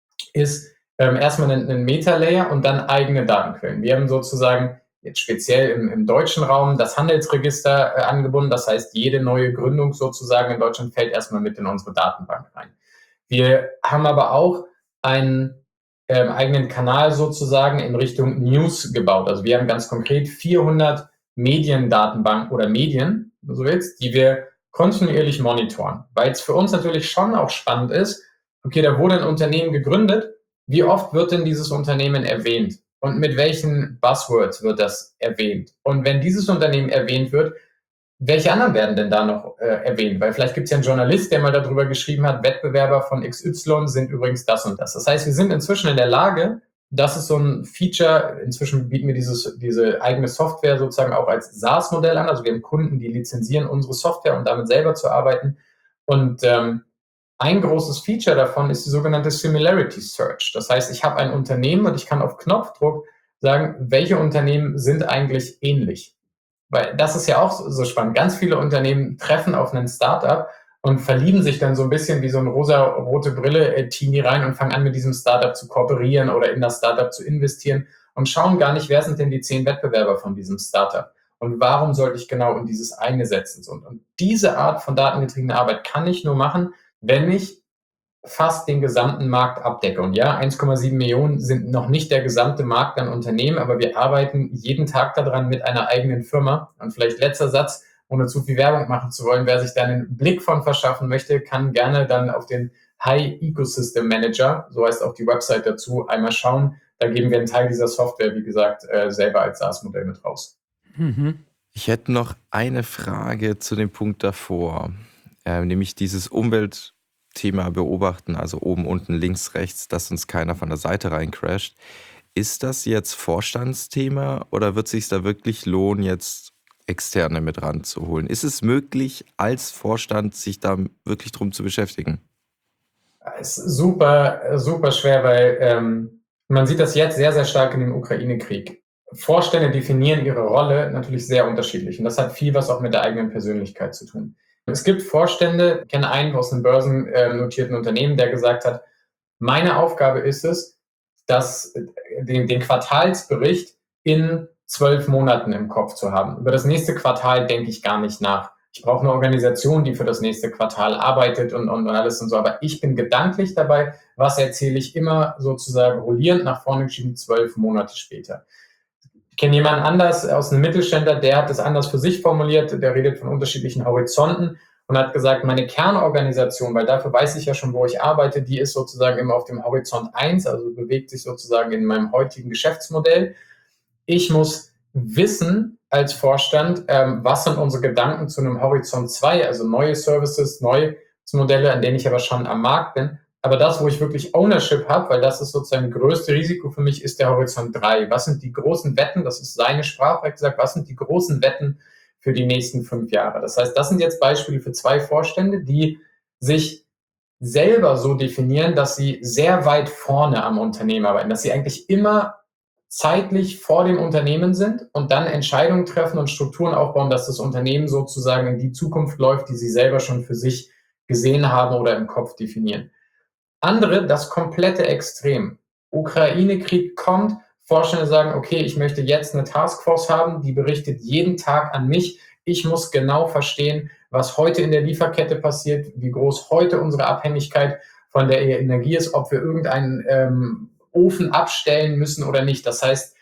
ist erstmal einen Meta-Layer und dann eigene Datenquellen. Wir haben sozusagen jetzt speziell im deutschen Raum das Handelsregister angebunden, das heißt, jede neue Gründung sozusagen in Deutschland fällt erstmal mit in unsere Datenbank rein. Wir haben aber auch einen eigenen Kanal sozusagen in Richtung News gebaut. Also wir haben ganz konkret 400 Mediendatenbanken oder Medien, so willst, die wir kontinuierlich monitoren. Weil es für uns natürlich schon auch spannend ist, okay, da wurde ein Unternehmen gegründet, wie oft wird denn dieses Unternehmen erwähnt? Und mit welchen Buzzwords wird das erwähnt? Und wenn dieses Unternehmen erwähnt wird, welche anderen werden denn da noch erwähnt? Weil vielleicht gibt es ja einen Journalist, der mal darüber geschrieben hat, Wettbewerber von XY sind übrigens das und das. Das heißt, wir sind inzwischen in der Lage, das ist so ein Feature, inzwischen bieten wir diese eigene Software sozusagen auch als SaaS-Modell an. Also wir haben Kunden, die lizenzieren unsere Software, um damit selber zu arbeiten. Und ein großes Feature davon ist die sogenannte Similarity Search. Das heißt, ich habe ein Unternehmen und ich kann auf Knopfdruck sagen, welche Unternehmen sind eigentlich ähnlich. Weil das ist ja auch so spannend. Ganz viele Unternehmen treffen auf einen Startup und verlieben sich dann so ein bisschen wie so ein rosa-rote Brille-Teenie rein und fangen an, mit diesem Startup zu kooperieren oder in das Startup zu investieren und schauen gar nicht, wer sind denn die 10 Wettbewerber von diesem Startup und warum sollte ich genau in dieses eine setzen. Und diese Art von datengetriebener Arbeit kann ich nur machen, wenn ich fast den gesamten Markt abdecke. Und ja, 1,7 Millionen sind noch nicht der gesamte Markt an Unternehmen, aber wir arbeiten jeden Tag daran mit einer eigenen Firma. Und vielleicht letzter Satz, ohne zu viel Werbung machen zu wollen, wer sich da einen Blick von verschaffen möchte, kann gerne dann auf den High Ecosystem Manager, so heißt auch die Website dazu, einmal schauen. Da geben wir einen Teil dieser Software, wie gesagt, selber als SaaS-Modell mit raus. Ich hätte noch eine Frage zu dem Punkt davor, nämlich dieses Umweltthema beobachten, also oben, unten, links, rechts, dass uns keiner von der Seite reincrasht. Ist das jetzt Vorstandsthema oder wird es sich da wirklich lohnen, jetzt Externe mit ranzuholen? Ist es möglich, als Vorstand sich da wirklich drum zu beschäftigen? Es ist super, super schwer, weil man sieht das jetzt sehr, sehr stark in dem Ukraine-Krieg. Vorstände definieren ihre Rolle natürlich sehr unterschiedlich und das hat viel was auch mit der eigenen Persönlichkeit zu tun. Es gibt Vorstände, ich kenne einen aus einem börsennotierten Unternehmen, der gesagt hat, meine Aufgabe ist es, den Quartalsbericht in 12 Monaten im Kopf zu haben. Über das nächste Quartal denke ich gar nicht nach. Ich brauche eine Organisation, die für das nächste Quartal arbeitet und alles und so. Aber ich bin gedanklich dabei, was erzähle ich immer sozusagen rollierend nach vorne geschieben, 12 Monate später. Ich kenne jemanden anders aus einem Mittelständler, der hat das anders für sich formuliert, der redet von unterschiedlichen Horizonten und hat gesagt, meine Kernorganisation, weil dafür weiß ich ja schon, wo ich arbeite, die ist sozusagen immer auf dem Horizont 1, also bewegt sich sozusagen in meinem heutigen Geschäftsmodell. Ich muss wissen als Vorstand, was sind unsere Gedanken zu einem Horizont 2, also neue Services, neue Modelle, an denen ich aber schon am Markt bin. Aber das, wo ich wirklich Ownership habe, weil das ist sozusagen das größte Risiko für mich, ist der Horizont 3. Was sind die großen Wetten? Das ist seine Sprache, gesagt, was sind die großen Wetten für die nächsten 5 Jahre? Das heißt, das sind jetzt Beispiele für 2 Vorstände, die sich selber so definieren, dass sie sehr weit vorne am Unternehmen arbeiten, dass sie eigentlich immer zeitlich vor dem Unternehmen sind und dann Entscheidungen treffen und Strukturen aufbauen, dass das Unternehmen sozusagen in die Zukunft läuft, die sie selber schon für sich gesehen haben oder im Kopf definieren. Andere, das komplette Extrem. Ukraine-Krieg kommt, Vorstände sagen, okay, ich möchte jetzt eine Taskforce haben, die berichtet jeden Tag an mich. Ich muss genau verstehen, was heute in der Lieferkette passiert, wie groß heute unsere Abhängigkeit von der Energie ist, ob wir irgendeinen Ofen abstellen müssen oder nicht. Das heißt,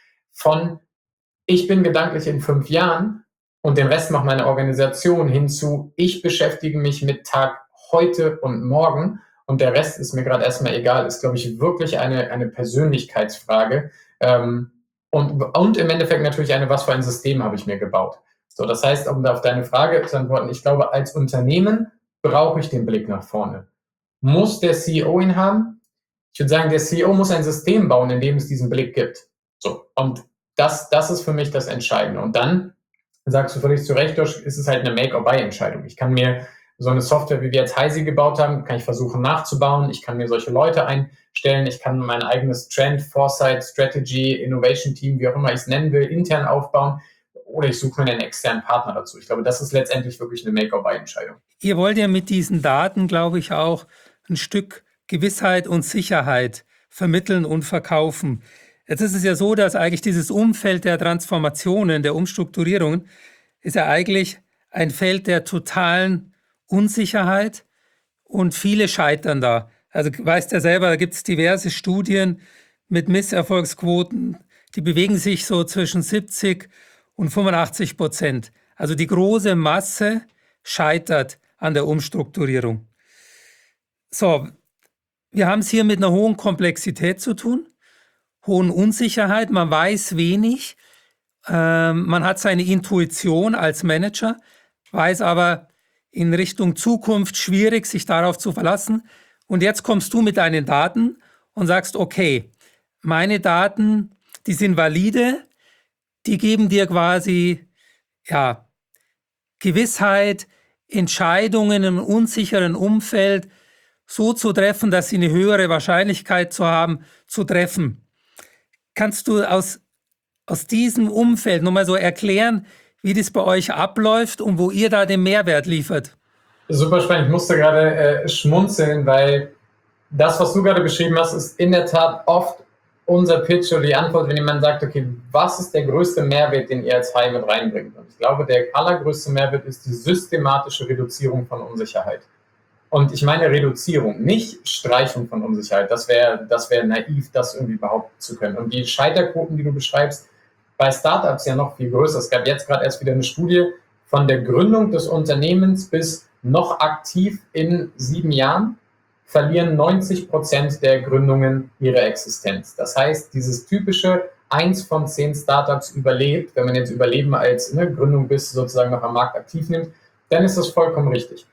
ich bin gedanklich in 5 Jahren und den Rest macht meine Organisation hinzu, ich beschäftige mich mit Tag heute und morgen und der Rest ist mir gerade erstmal egal, ist, glaube ich, wirklich eine Persönlichkeitsfrage und im Endeffekt natürlich was für ein System habe ich mir gebaut. So, das heißt, um da auf deine Frage zu antworten, ich glaube, als Unternehmen brauche ich den Blick nach vorne. Muss der CEO ihn haben? Ich würde sagen, der CEO muss ein System bauen, in dem es diesen Blick gibt. So, und das ist für mich das Entscheidende. Und dann sagst du völlig zu Recht, Josh, ist es halt eine Make-or-Buy-Entscheidung. Ich kann mir so eine Software, wie wir jetzt Heisi gebaut haben, kann ich versuchen nachzubauen. Ich kann mir solche Leute einstellen. Ich kann mein eigenes Trend, Foresight, Strategy, Innovation Team, wie auch immer ich es nennen will, intern aufbauen. Oder ich suche mir einen externen Partner dazu. Ich glaube, das ist letztendlich wirklich eine Make-or-Buy-Entscheidung. Ihr wollt ja mit diesen Daten, glaube ich, auch ein Stück Gewissheit und Sicherheit vermitteln und verkaufen. Jetzt ist es ja so, dass eigentlich dieses Umfeld der Transformationen, der Umstrukturierungen, ist ja eigentlich ein Feld der totalen Unsicherheit und viele scheitern da. Also du weißt ja selber, da gibt es diverse Studien mit Misserfolgsquoten, die bewegen sich so zwischen 70 und 85%. Also die große Masse scheitert an der Umstrukturierung. So, wir haben es hier mit einer hohen Komplexität zu tun, hohen Unsicherheit, man weiß wenig, man hat seine Intuition als Manager, weiß aber in Richtung Zukunft schwierig, sich darauf zu verlassen. Und jetzt kommst du mit deinen Daten und sagst, okay, meine Daten, die sind valide, die geben dir quasi Gewissheit, Entscheidungen im unsicheren Umfeld so zu treffen, dass sie eine höhere Wahrscheinlichkeit zu haben, zu treffen. Kannst du aus diesem Umfeld nochmal so erklären, wie das bei euch abläuft und wo ihr da den Mehrwert liefert? Super spannend. Ich musste gerade schmunzeln, weil das, was du gerade beschrieben hast, ist in der Tat oft unser Pitch oder die Antwort, wenn jemand sagt, okay, was ist der größte Mehrwert, den ihr als Hai mit reinbringt? Und ich glaube, der allergrößte Mehrwert ist die systematische Reduzierung von Unsicherheit. Und ich meine Reduzierung, nicht Streichung von Unsicherheit. Das wäre naiv, das irgendwie behaupten zu können. Und die Scheiterquoten, die du beschreibst, bei Startups ja noch viel größer. Es gab jetzt gerade erst wieder eine Studie von der Gründung des Unternehmens bis noch aktiv in 7 Jahren verlieren 90% der Gründungen ihre Existenz. Das heißt, dieses typische 1 von 10 Startups überlebt, wenn man jetzt Überleben als Gründung bis sozusagen noch am Markt aktiv nimmt, dann ist das vollkommen richtig.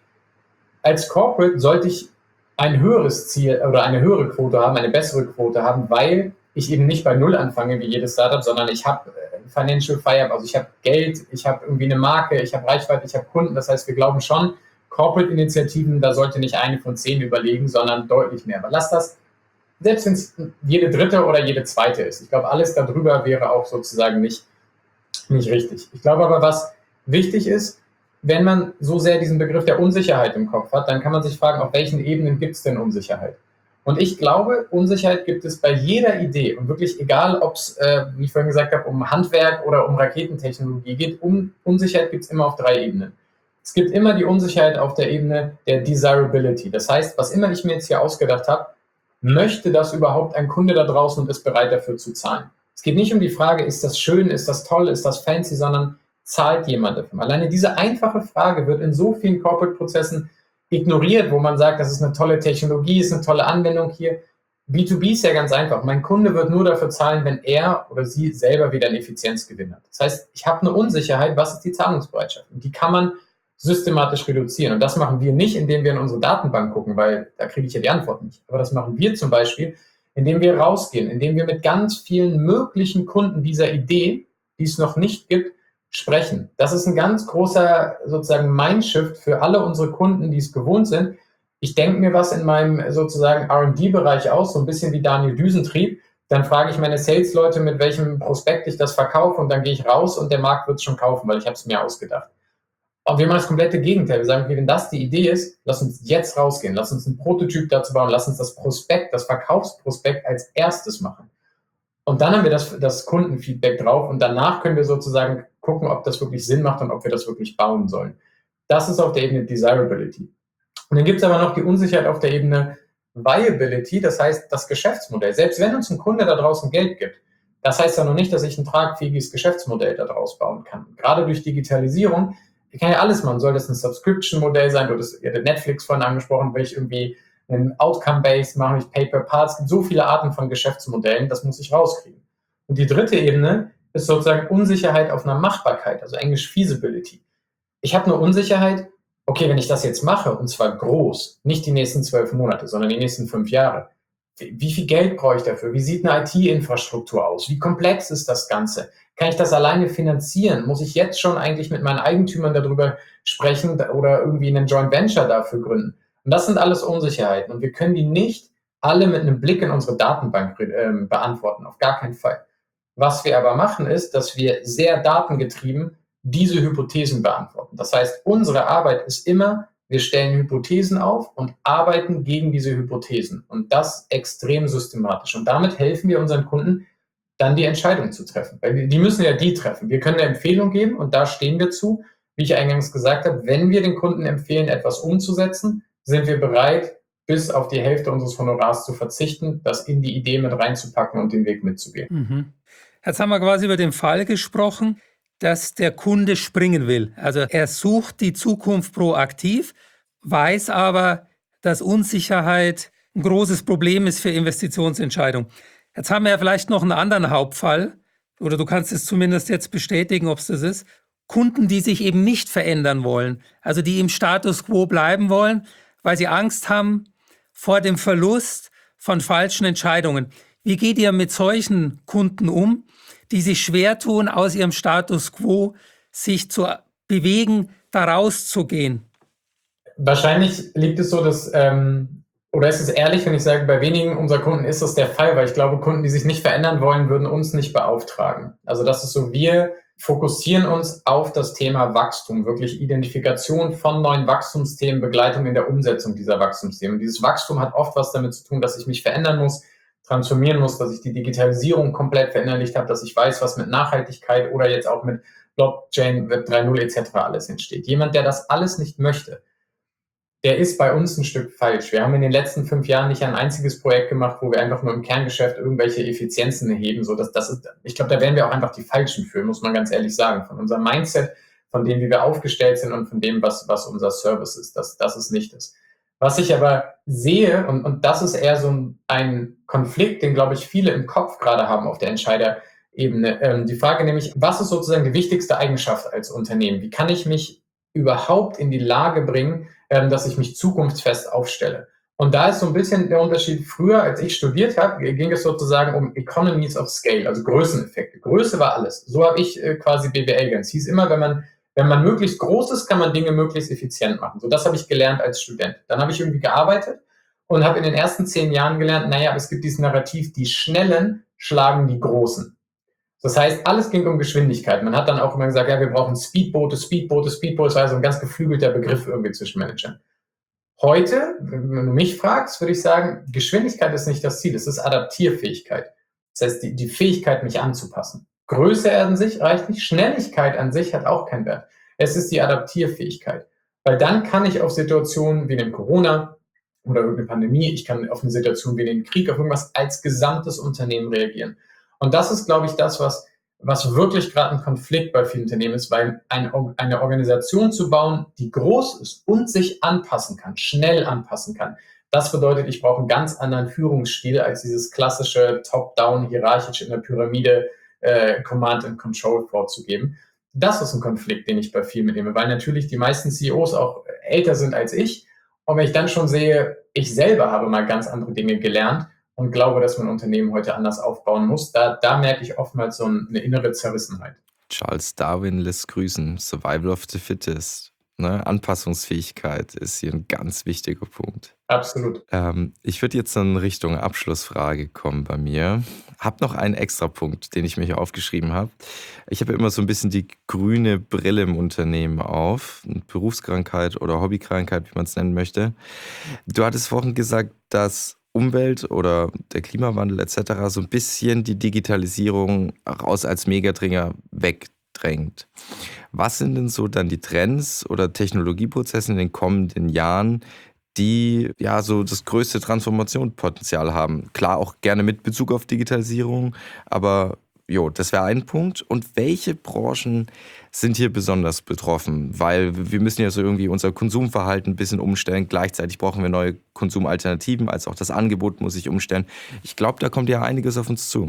Als Corporate sollte ich ein höheres Ziel oder eine höhere Quote haben, eine bessere Quote haben, weil ich eben nicht bei Null anfange wie jedes Startup, sondern ich habe Financial Firepower, also ich habe Geld, ich habe irgendwie eine Marke, ich habe Reichweite, ich habe Kunden. Das heißt, wir glauben schon, Corporate-Initiativen, da sollte nicht eine von 10 überlegen, sondern deutlich mehr. Aber lass das, selbst wenn es jede dritte oder jede zweite ist. Ich glaube, alles darüber wäre auch sozusagen nicht richtig. Ich glaube aber, was wichtig ist, wenn man so sehr diesen Begriff der Unsicherheit im Kopf hat, dann kann man sich fragen, auf welchen Ebenen gibt es denn Unsicherheit? Und ich glaube, Unsicherheit gibt es bei jeder Idee und wirklich egal, ob es, wie ich vorhin gesagt habe, um Handwerk oder um Raketentechnologie geht, Unsicherheit gibt es immer auf 3 Ebenen. Es gibt immer die Unsicherheit auf der Ebene der Desirability. Das heißt, was immer ich mir jetzt hier ausgedacht habe, möchte das überhaupt ein Kunde da draußen und ist bereit dafür zu zahlen? Es geht nicht um die Frage, ist das schön, ist das toll, ist das fancy, sondern zahlt jemand dafür? Alleine diese einfache Frage wird in so vielen Corporate-Prozessen ignoriert, wo man sagt, das ist eine tolle Technologie, ist eine tolle Anwendung hier. B2B ist ja ganz einfach. Mein Kunde wird nur dafür zahlen, wenn er oder sie selber wieder einen Effizienzgewinn hat. Das heißt, ich habe eine Unsicherheit, was ist die Zahlungsbereitschaft? Und die kann man systematisch reduzieren. Und das machen wir nicht, indem wir in unsere Datenbank gucken, weil da kriege ich ja die Antwort nicht. Aber das machen wir zum Beispiel, indem wir rausgehen, indem wir mit ganz vielen möglichen Kunden dieser Idee, die es noch nicht gibt, sprechen. Das ist ein ganz großer sozusagen Mindshift für alle unsere Kunden, die es gewohnt sind. Ich denke mir was in meinem sozusagen R&D-Bereich aus, so ein bisschen wie Daniel Düsentrieb. Dann frage ich meine Sales-Leute, mit welchem Prospekt ich das verkaufe und dann gehe ich raus und der Markt wird es schon kaufen, weil ich habe es mir ausgedacht. Aber wir machen das komplette Gegenteil. Wir sagen, okay, wenn das die Idee ist, lass uns jetzt rausgehen, lass uns einen Prototyp dazu bauen, lass uns das Prospekt, das Verkaufsprospekt als erstes machen. Und dann haben wir das Kundenfeedback drauf und danach können wir sozusagen gucken, ob das wirklich Sinn macht und ob wir das wirklich bauen sollen. Das ist auf der Ebene Desirability. Und dann gibt es aber noch die Unsicherheit auf der Ebene Viability, das heißt das Geschäftsmodell. Selbst wenn uns ein Kunde da draußen Geld gibt, das heißt ja noch nicht, dass ich ein tragfähiges Geschäftsmodell daraus bauen kann. Gerade durch Digitalisierung, ich kann ja alles machen. Soll das ein Subscription-Modell sein? Du hast ja Netflix vorhin angesprochen, will ich irgendwie ein Outcome-Based machen, ich Pay-per-Part. Es gibt so viele Arten von Geschäftsmodellen, das muss ich rauskriegen. Und die dritte Ebene ist sozusagen Unsicherheit auf einer Machbarkeit, also Englisch Feasibility. Ich habe eine Unsicherheit, okay, wenn ich das jetzt mache, und zwar groß, nicht die nächsten 12 Monate, sondern die nächsten 5 Jahre, wie viel Geld brauche ich dafür? Wie sieht eine IT-Infrastruktur aus? Wie komplex ist das Ganze? Kann ich das alleine finanzieren? Muss ich jetzt schon eigentlich mit meinen Eigentümern darüber sprechen oder irgendwie einen Joint Venture dafür gründen? Und das sind alles Unsicherheiten und wir können die nicht alle mit einem Blick in unsere Datenbank beantworten, auf gar keinen Fall. Was wir aber machen, ist, dass wir sehr datengetrieben diese Hypothesen beantworten. Das heißt, unsere Arbeit ist immer, wir stellen Hypothesen auf und arbeiten gegen diese Hypothesen. Und das extrem systematisch. Und damit helfen wir unseren Kunden, dann die Entscheidung zu treffen. Weil die müssen ja die treffen. Wir können eine Empfehlung geben und da stehen wir zu. Wie ich eingangs gesagt habe, wenn wir den Kunden empfehlen, etwas umzusetzen, sind wir bereit, bis auf die Hälfte unseres Honorars zu verzichten, das in die Idee mit reinzupacken und den Weg mitzugehen. Mhm. Jetzt haben wir quasi über den Fall gesprochen, dass der Kunde springen will. Also er sucht die Zukunft proaktiv, weiß aber, dass Unsicherheit ein großes Problem ist für Investitionsentscheidungen. Jetzt haben wir ja vielleicht noch einen anderen Hauptfall, oder du kannst es zumindest jetzt bestätigen, ob es das ist. Kunden, die sich eben nicht verändern wollen, also die im Status quo bleiben wollen, weil sie Angst haben vor dem Verlust von falschen Entscheidungen. Wie geht ihr mit solchen Kunden um, die sich schwer tun, aus ihrem Status quo sich zu bewegen, da rauszugehen? Wahrscheinlich liegt es so, dass, oder ist es ehrlich, wenn ich sage, bei wenigen unserer Kunden ist das der Fall, weil ich glaube, Kunden, die sich nicht verändern wollen, würden uns nicht beauftragen. Also das ist so, wir fokussieren uns auf das Thema Wachstum, wirklich Identifikation von neuen Wachstumsthemen, Begleitung in der Umsetzung dieser Wachstumsthemen. Dieses Wachstum hat oft was damit zu tun, dass ich mich verändern muss, transformieren muss, dass ich die Digitalisierung komplett verinnerlicht habe, dass ich weiß, was mit Nachhaltigkeit oder jetzt auch mit Blockchain, Web 3.0 etc. alles entsteht. Jemand, der das alles nicht möchte, der ist bei uns ein Stück falsch. Wir haben in den letzten 5 Jahren nicht ein einziges Projekt gemacht, wo wir einfach nur im Kerngeschäft irgendwelche Effizienzen erheben. Ich glaube, da wären wir auch einfach die Falschen für, muss man ganz ehrlich sagen. Von unserem Mindset, von dem, wie wir aufgestellt sind und von dem, was unser Service ist. Das ist nicht das. Was ich aber sehe, und das ist eher so ein Konflikt, den, glaube ich, viele im Kopf gerade haben auf der Entscheiderebene. Die Frage nämlich, was ist sozusagen die wichtigste Eigenschaft als Unternehmen? Wie kann ich mich überhaupt in die Lage bringen, dass ich mich zukunftsfest aufstelle? Und da ist so ein bisschen der Unterschied. Früher, als ich studiert habe, ging es sozusagen um Economies of Scale, also Größeneffekte. Größe war alles. So habe ich quasi BWL gelernt. Es hieß immer, wenn man möglichst groß ist, kann man Dinge möglichst effizient machen. So, das habe ich gelernt als Student. Dann habe ich irgendwie gearbeitet und habe in den ersten 10 Jahren gelernt, naja, es gibt dieses Narrativ, die Schnellen schlagen die Großen. Das heißt, alles ging um Geschwindigkeit. Man hat dann auch immer gesagt, ja, wir brauchen Speedboote. Das war so ein ganz geflügelter Begriff irgendwie zwischen Managern. Heute, wenn du mich fragst, würde ich sagen, Geschwindigkeit ist nicht das Ziel, es ist Adaptierfähigkeit. Das heißt, die Fähigkeit, mich anzupassen. Größe an sich reicht nicht, Schnelligkeit an sich hat auch keinen Wert. Es ist die Adaptierfähigkeit. Weil dann kann ich auf Situationen wie den Corona oder irgendeine Pandemie, ich kann auf eine Situation wie den Krieg, auf irgendwas als gesamtes Unternehmen reagieren. Und das ist, glaube ich, das, was wirklich gerade ein Konflikt bei vielen Unternehmen ist, weil eine Organisation zu bauen, die groß ist und sich anpassen kann, schnell anpassen kann, das bedeutet, ich brauche einen ganz anderen Führungsstil als dieses klassische Top-Down, hierarchisch in der Pyramide Command and Control vorzugeben. Das ist ein Konflikt, den ich bei vielen mitnehme, weil natürlich die meisten CEOs auch älter sind als ich. Und wenn ich dann schon sehe, ich selber habe mal ganz andere Dinge gelernt und glaube, dass man Unternehmen heute anders aufbauen muss, da merke ich oftmals so eine innere Zerrissenheit. Charles Darwin lässt grüßen. Survival of the Fittest. Ne? Anpassungsfähigkeit ist hier ein ganz wichtiger Punkt. Absolut. Ich würde jetzt in Richtung Abschlussfrage kommen bei mir. Hab noch einen extra Punkt, den ich mir hier aufgeschrieben habe. Ich habe immer so ein bisschen die grüne Brille im Unternehmen auf. Berufskrankheit oder Hobbykrankheit, wie man es nennen möchte. Du hattest vorhin gesagt, dass Umwelt oder der Klimawandel etc. so ein bisschen die Digitalisierung raus als Megatringer wegdrängt. Was sind denn so dann die Trends oder Technologieprozesse in den kommenden Jahren, die ja so das größte Transformationspotenzial haben? Klar, auch gerne mit Bezug auf Digitalisierung, aber das wäre ein Punkt. Und welche Branchen sind hier besonders betroffen? Weil wir müssen ja so irgendwie unser Konsumverhalten ein bisschen umstellen. Gleichzeitig brauchen wir neue Konsumalternativen, als auch das Angebot muss sich umstellen. Ich glaube, da kommt ja einiges auf uns zu.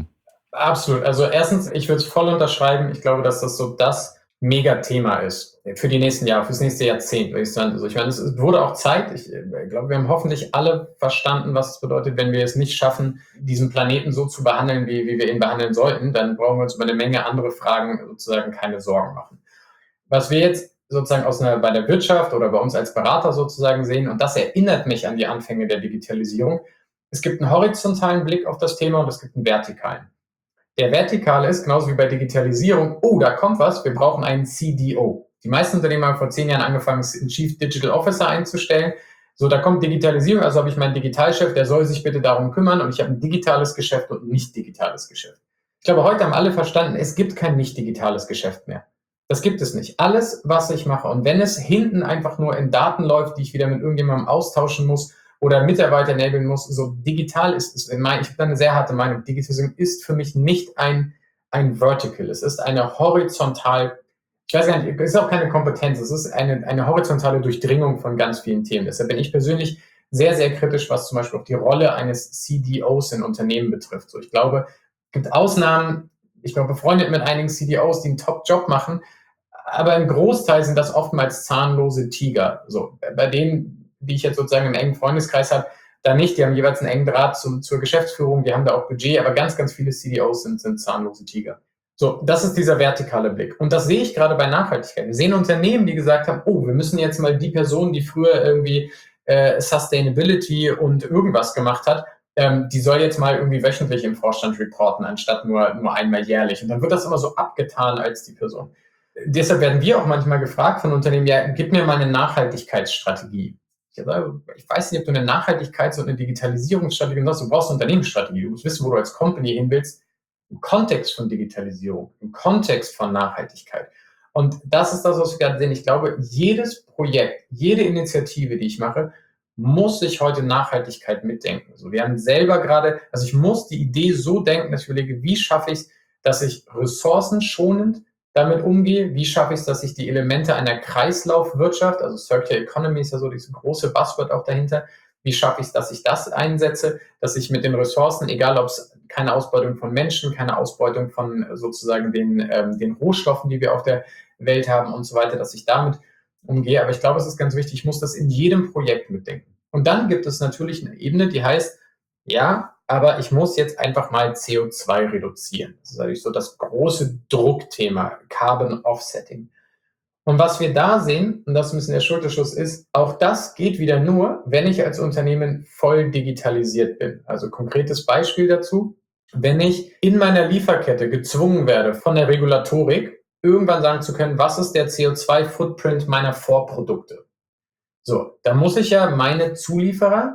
Absolut. Also erstens, ich würde es voll unterschreiben. Ich glaube, dass das so das Megathema ist für die nächsten Jahre, fürs nächste Jahrzehnt, würde ich sagen. Also ich meine, es wurde auch Zeit. Ich glaube, wir haben hoffentlich alle verstanden, was es bedeutet, wenn wir es nicht schaffen, diesen Planeten so zu behandeln, wie wir ihn behandeln sollten. Dann brauchen wir uns über eine Menge andere Fragen sozusagen keine Sorgen machen. Was wir jetzt sozusagen bei der Wirtschaft oder bei uns als Berater sozusagen sehen, und das erinnert mich an die Anfänge der Digitalisierung, es gibt einen horizontalen Blick auf das Thema und es gibt einen vertikalen. Der vertikale ist, genauso wie bei Digitalisierung, oh, da kommt was, wir brauchen einen CDO. Die meisten Unternehmen haben vor 10 Jahren angefangen, einen Chief Digital Officer einzustellen. So, da kommt Digitalisierung, also habe ich meinen Digitalchef, der soll sich bitte darum kümmern und ich habe ein digitales Geschäft und ein nicht digitales Geschäft. Ich glaube, heute haben alle verstanden, es gibt kein nicht digitales Geschäft mehr. Das gibt es nicht. Alles, was ich mache, und wenn es hinten einfach nur in Daten läuft, die ich wieder mit irgendjemandem austauschen muss oder Mitarbeiter enablen muss, so digital ist es. Ich habe da eine sehr harte Meinung. Digitalisierung ist für mich nicht ein Vertical. Es ist eine horizontal, ich weiß gar nicht, es ist auch keine Kompetenz, es ist eine horizontale Durchdringung von ganz vielen Themen. Deshalb bin ich persönlich sehr, sehr kritisch, was zum Beispiel auch die Rolle eines CDOs in Unternehmen betrifft. So, ich glaube, es gibt Ausnahmen. Ich bin befreundet mit einigen CDOs, die einen Top-Job machen, aber im Großteil sind das oftmals zahnlose Tiger. So, bei denen, die ich jetzt sozusagen im engen Freundeskreis habe, da nicht. Die haben jeweils einen engen Draht zur Geschäftsführung, die haben da auch Budget, aber ganz, ganz viele CDOs sind zahnlose Tiger. So, das ist dieser vertikale Blick. Und das sehe ich gerade bei Nachhaltigkeit. Wir sehen Unternehmen, die gesagt haben, oh, wir müssen jetzt mal die Person, die früher irgendwie Sustainability und irgendwas gemacht hat, die soll jetzt mal irgendwie wöchentlich im Vorstand reporten, anstatt nur einmal jährlich. Und dann wird das immer so abgetan als die Person. Deshalb werden wir auch manchmal gefragt von Unternehmen, ja, gib mir mal eine Nachhaltigkeitsstrategie. Ich weiß nicht, ob du eine Nachhaltigkeits- und eine Digitalisierungsstrategie hast. Du brauchst eine Unternehmensstrategie. Du musst wissen, wo du als Company hin willst, im Kontext von Digitalisierung, im Kontext von Nachhaltigkeit. Und das ist das, was wir gerade sehen. Ich glaube, jedes Projekt, jede Initiative, die ich mache, muss ich heute Nachhaltigkeit mitdenken. Also wir haben selber gerade, also ich muss die Idee so denken, dass ich überlege, wie schaffe ich es, dass ich ressourcenschonend damit umgehe, wie schaffe ich es, dass ich die Elemente einer Kreislaufwirtschaft, also Circular Economy ist ja so dieses große Buzzword auch dahinter, wie schaffe ich es, dass ich das einsetze, dass ich mit den Ressourcen, egal ob es keine Ausbeutung von Menschen, keine Ausbeutung von sozusagen den Rohstoffen, die wir auf der Welt haben und so weiter, dass ich damit umgehe. Aber ich glaube, es ist ganz wichtig, ich muss das in jedem Projekt mitdenken. Und dann gibt es natürlich eine Ebene, die heißt, ja, aber ich muss jetzt einfach mal CO2 reduzieren. Das ist natürlich so das große Druckthema, Carbon Offsetting. Und was wir da sehen, und das ein bisschen der Schulterschluss ist, auch das geht wieder nur, wenn ich als Unternehmen voll digitalisiert bin. Also konkretes Beispiel dazu, wenn ich in meiner Lieferkette gezwungen werde von der Regulatorik, irgendwann sagen zu können, was ist der CO2-Footprint meiner Vorprodukte? So, da muss ich ja meine Zulieferer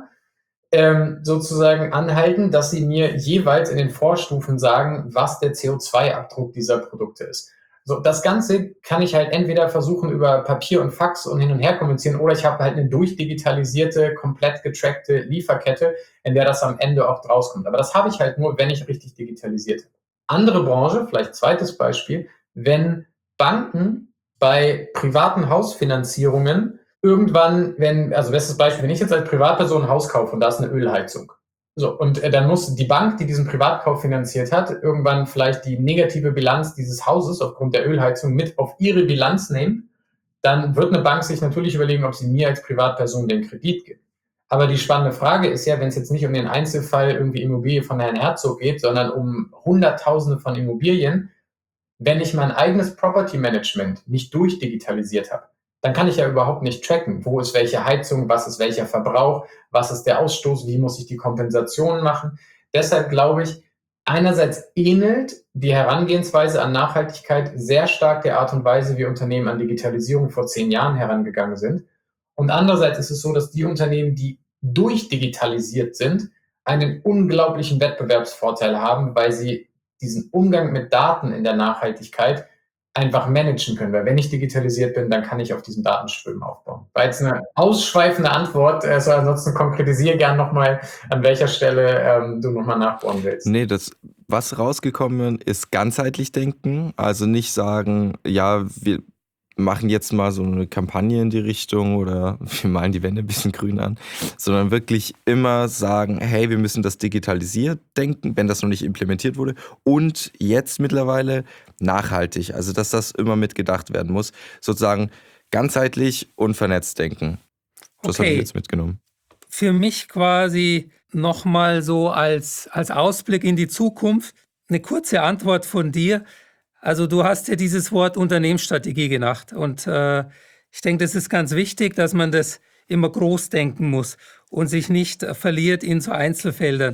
sozusagen anhalten, dass sie mir jeweils in den Vorstufen sagen, was der CO2-Abdruck dieser Produkte ist. So, das Ganze kann ich halt entweder versuchen über Papier und Fax und hin und her kommunizieren oder ich habe halt eine durchdigitalisierte, komplett getrackte Lieferkette, in der das am Ende auch rauskommt. Aber das habe ich halt nur, wenn ich richtig digitalisiert habe. Andere Branche, vielleicht zweites Beispiel, wenn Banken bei privaten Hausfinanzierungen irgendwann, bestes Beispiel, wenn ich jetzt als Privatperson ein Haus kaufe und da ist eine Ölheizung, so, und dann muss die Bank, die diesen Privatkauf finanziert hat, irgendwann vielleicht die negative Bilanz dieses Hauses aufgrund der Ölheizung mit auf ihre Bilanz nehmen, dann wird eine Bank sich natürlich überlegen, ob sie mir als Privatperson den Kredit gibt. Aber die spannende Frage ist ja, wenn es jetzt nicht um den Einzelfall irgendwie Immobilie von Herrn Herzog geht, sondern um Hunderttausende von Immobilien, wenn ich mein eigenes Property Management nicht durchdigitalisiert habe, dann kann ich ja überhaupt nicht tracken, wo ist welche Heizung, was ist welcher Verbrauch, was ist der Ausstoß, wie muss ich die Kompensation machen. Deshalb glaube ich, einerseits ähnelt die Herangehensweise an Nachhaltigkeit sehr stark der Art und Weise, wie Unternehmen an Digitalisierung vor 10 Jahren herangegangen sind. Und andererseits ist es so, dass die Unternehmen, die durchdigitalisiert sind, einen unglaublichen Wettbewerbsvorteil haben, weil sie diesen Umgang mit Daten in der Nachhaltigkeit einfach managen können. Weil wenn ich digitalisiert bin, dann kann ich auf diesen Datenströmen aufbauen. War jetzt eine ausschweifende Antwort. Also ansonsten konkretisiere gerne nochmal, an welcher Stelle du nochmal nachbohren willst. Nee, was rausgekommen ist, ganzheitlich denken. Also nicht sagen, ja, machen jetzt mal so eine Kampagne in die Richtung oder wir malen die Wände ein bisschen grün an, sondern wirklich immer sagen, hey, wir müssen das digitalisiert denken, wenn das noch nicht implementiert wurde und jetzt mittlerweile nachhaltig, also dass das immer mitgedacht werden muss, sozusagen ganzheitlich und vernetzt denken. Das habe ich jetzt mitgenommen. Für mich quasi nochmal so als Ausblick in die Zukunft eine kurze Antwort von dir. Also du hast ja dieses Wort Unternehmensstrategie genannt und ich denke, das ist ganz wichtig, dass man das immer groß denken muss und sich nicht verliert in so Einzelfeldern.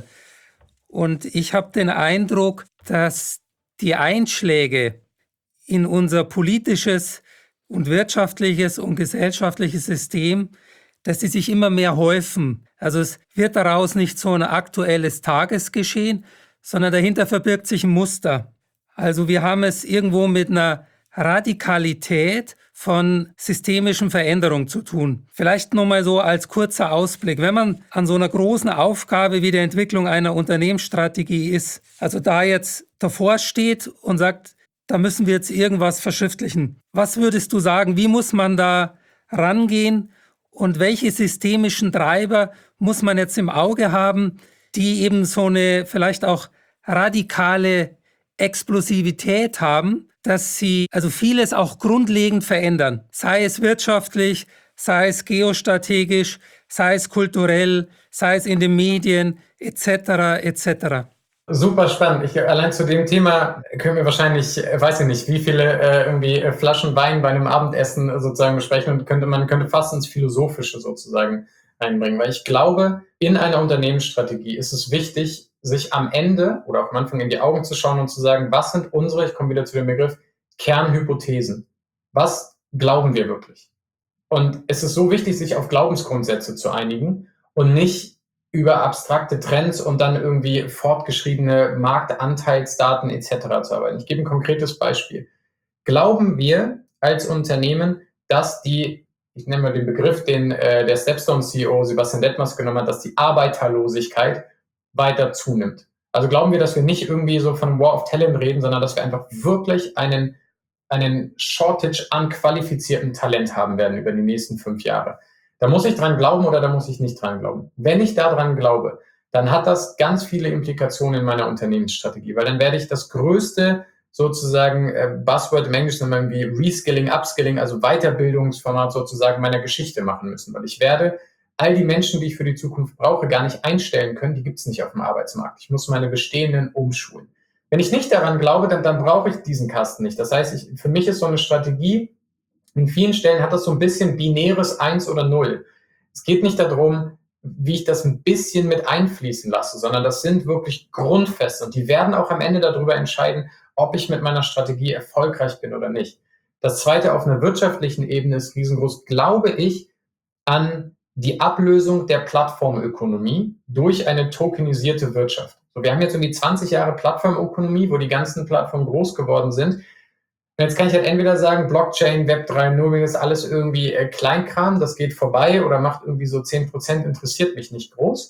Und ich habe den Eindruck, dass die Einschläge in unser politisches und wirtschaftliches und gesellschaftliches System, dass die sich immer mehr häufen. Also es wird daraus nicht so ein aktuelles Tagesgeschehen, sondern dahinter verbirgt sich ein Muster. Also wir haben es irgendwo mit einer Radikalität von systemischen Veränderungen zu tun. Vielleicht nochmal so als kurzer Ausblick. Wenn man an so einer großen Aufgabe wie der Entwicklung einer Unternehmensstrategie ist, also da jetzt davor steht und sagt, da müssen wir jetzt irgendwas verschriftlichen. Was würdest du sagen, wie muss man da rangehen und welche systemischen Treiber muss man jetzt im Auge haben, die eben so eine vielleicht auch radikale Explosivität haben, dass sie also vieles auch grundlegend verändern, sei es wirtschaftlich, sei es geostrategisch, sei es kulturell, sei es in den Medien etc. etc. Super spannend. Allein zu dem Thema können wir wahrscheinlich, weiß ich nicht, wie viele irgendwie Flaschen Wein bei einem Abendessen sozusagen besprechen und man könnte fast ins Philosophische sozusagen einbringen. Weil ich glaube, in einer Unternehmensstrategie ist es wichtig, sich am Ende oder auch am Anfang in die Augen zu schauen und zu sagen, was sind unsere, ich komme wieder zu dem Begriff, Kernhypothesen. Was glauben wir wirklich? Und es ist so wichtig, sich auf Glaubensgrundsätze zu einigen und nicht über abstrakte Trends und dann irgendwie fortgeschriebene Marktanteilsdaten etc. zu arbeiten. Ich gebe ein konkretes Beispiel. Glauben wir als Unternehmen, dass ich nenne mal den Begriff, den der Stepstone-CEO Sebastian Dettmers genommen hat, dass die Arbeiterlosigkeit weiter zunimmt? Also glauben wir, dass wir nicht irgendwie so von War of Talent reden, sondern dass wir einfach wirklich einen Shortage an qualifiziertem Talent haben werden über die nächsten 5 Jahre. Da muss ich dran glauben oder da muss ich nicht dran glauben. Wenn ich daran glaube, dann hat das ganz viele Implikationen in meiner Unternehmensstrategie, weil dann werde ich das größte sozusagen Buzzword im Englischen irgendwie Reskilling, Upskilling, also Weiterbildungsformat sozusagen meiner Geschichte machen müssen, weil ich werde all die Menschen, die ich für die Zukunft brauche, gar nicht einstellen können, die gibt es nicht auf dem Arbeitsmarkt. Ich muss meine bestehenden umschulen. Wenn ich nicht daran glaube, dann brauche ich diesen Kasten nicht. Das heißt, für mich ist so eine Strategie, in vielen Stellen hat das so ein bisschen binäres 1 oder 0. Es geht nicht darum, wie ich das ein bisschen mit einfließen lasse, sondern das sind wirklich Grundfeste und die werden auch am Ende darüber entscheiden, ob ich mit meiner Strategie erfolgreich bin oder nicht. Das Zweite auf einer wirtschaftlichen Ebene ist riesengroß, glaube ich, an die Ablösung der Plattformökonomie durch eine tokenisierte Wirtschaft. So, wir haben jetzt irgendwie 20 Jahre Plattformökonomie, wo die ganzen Plattformen groß geworden sind. Und jetzt kann ich halt entweder sagen, Blockchain, Web 3.0 ist alles irgendwie Kleinkram, das geht vorbei oder macht irgendwie so 10%, interessiert mich nicht groß.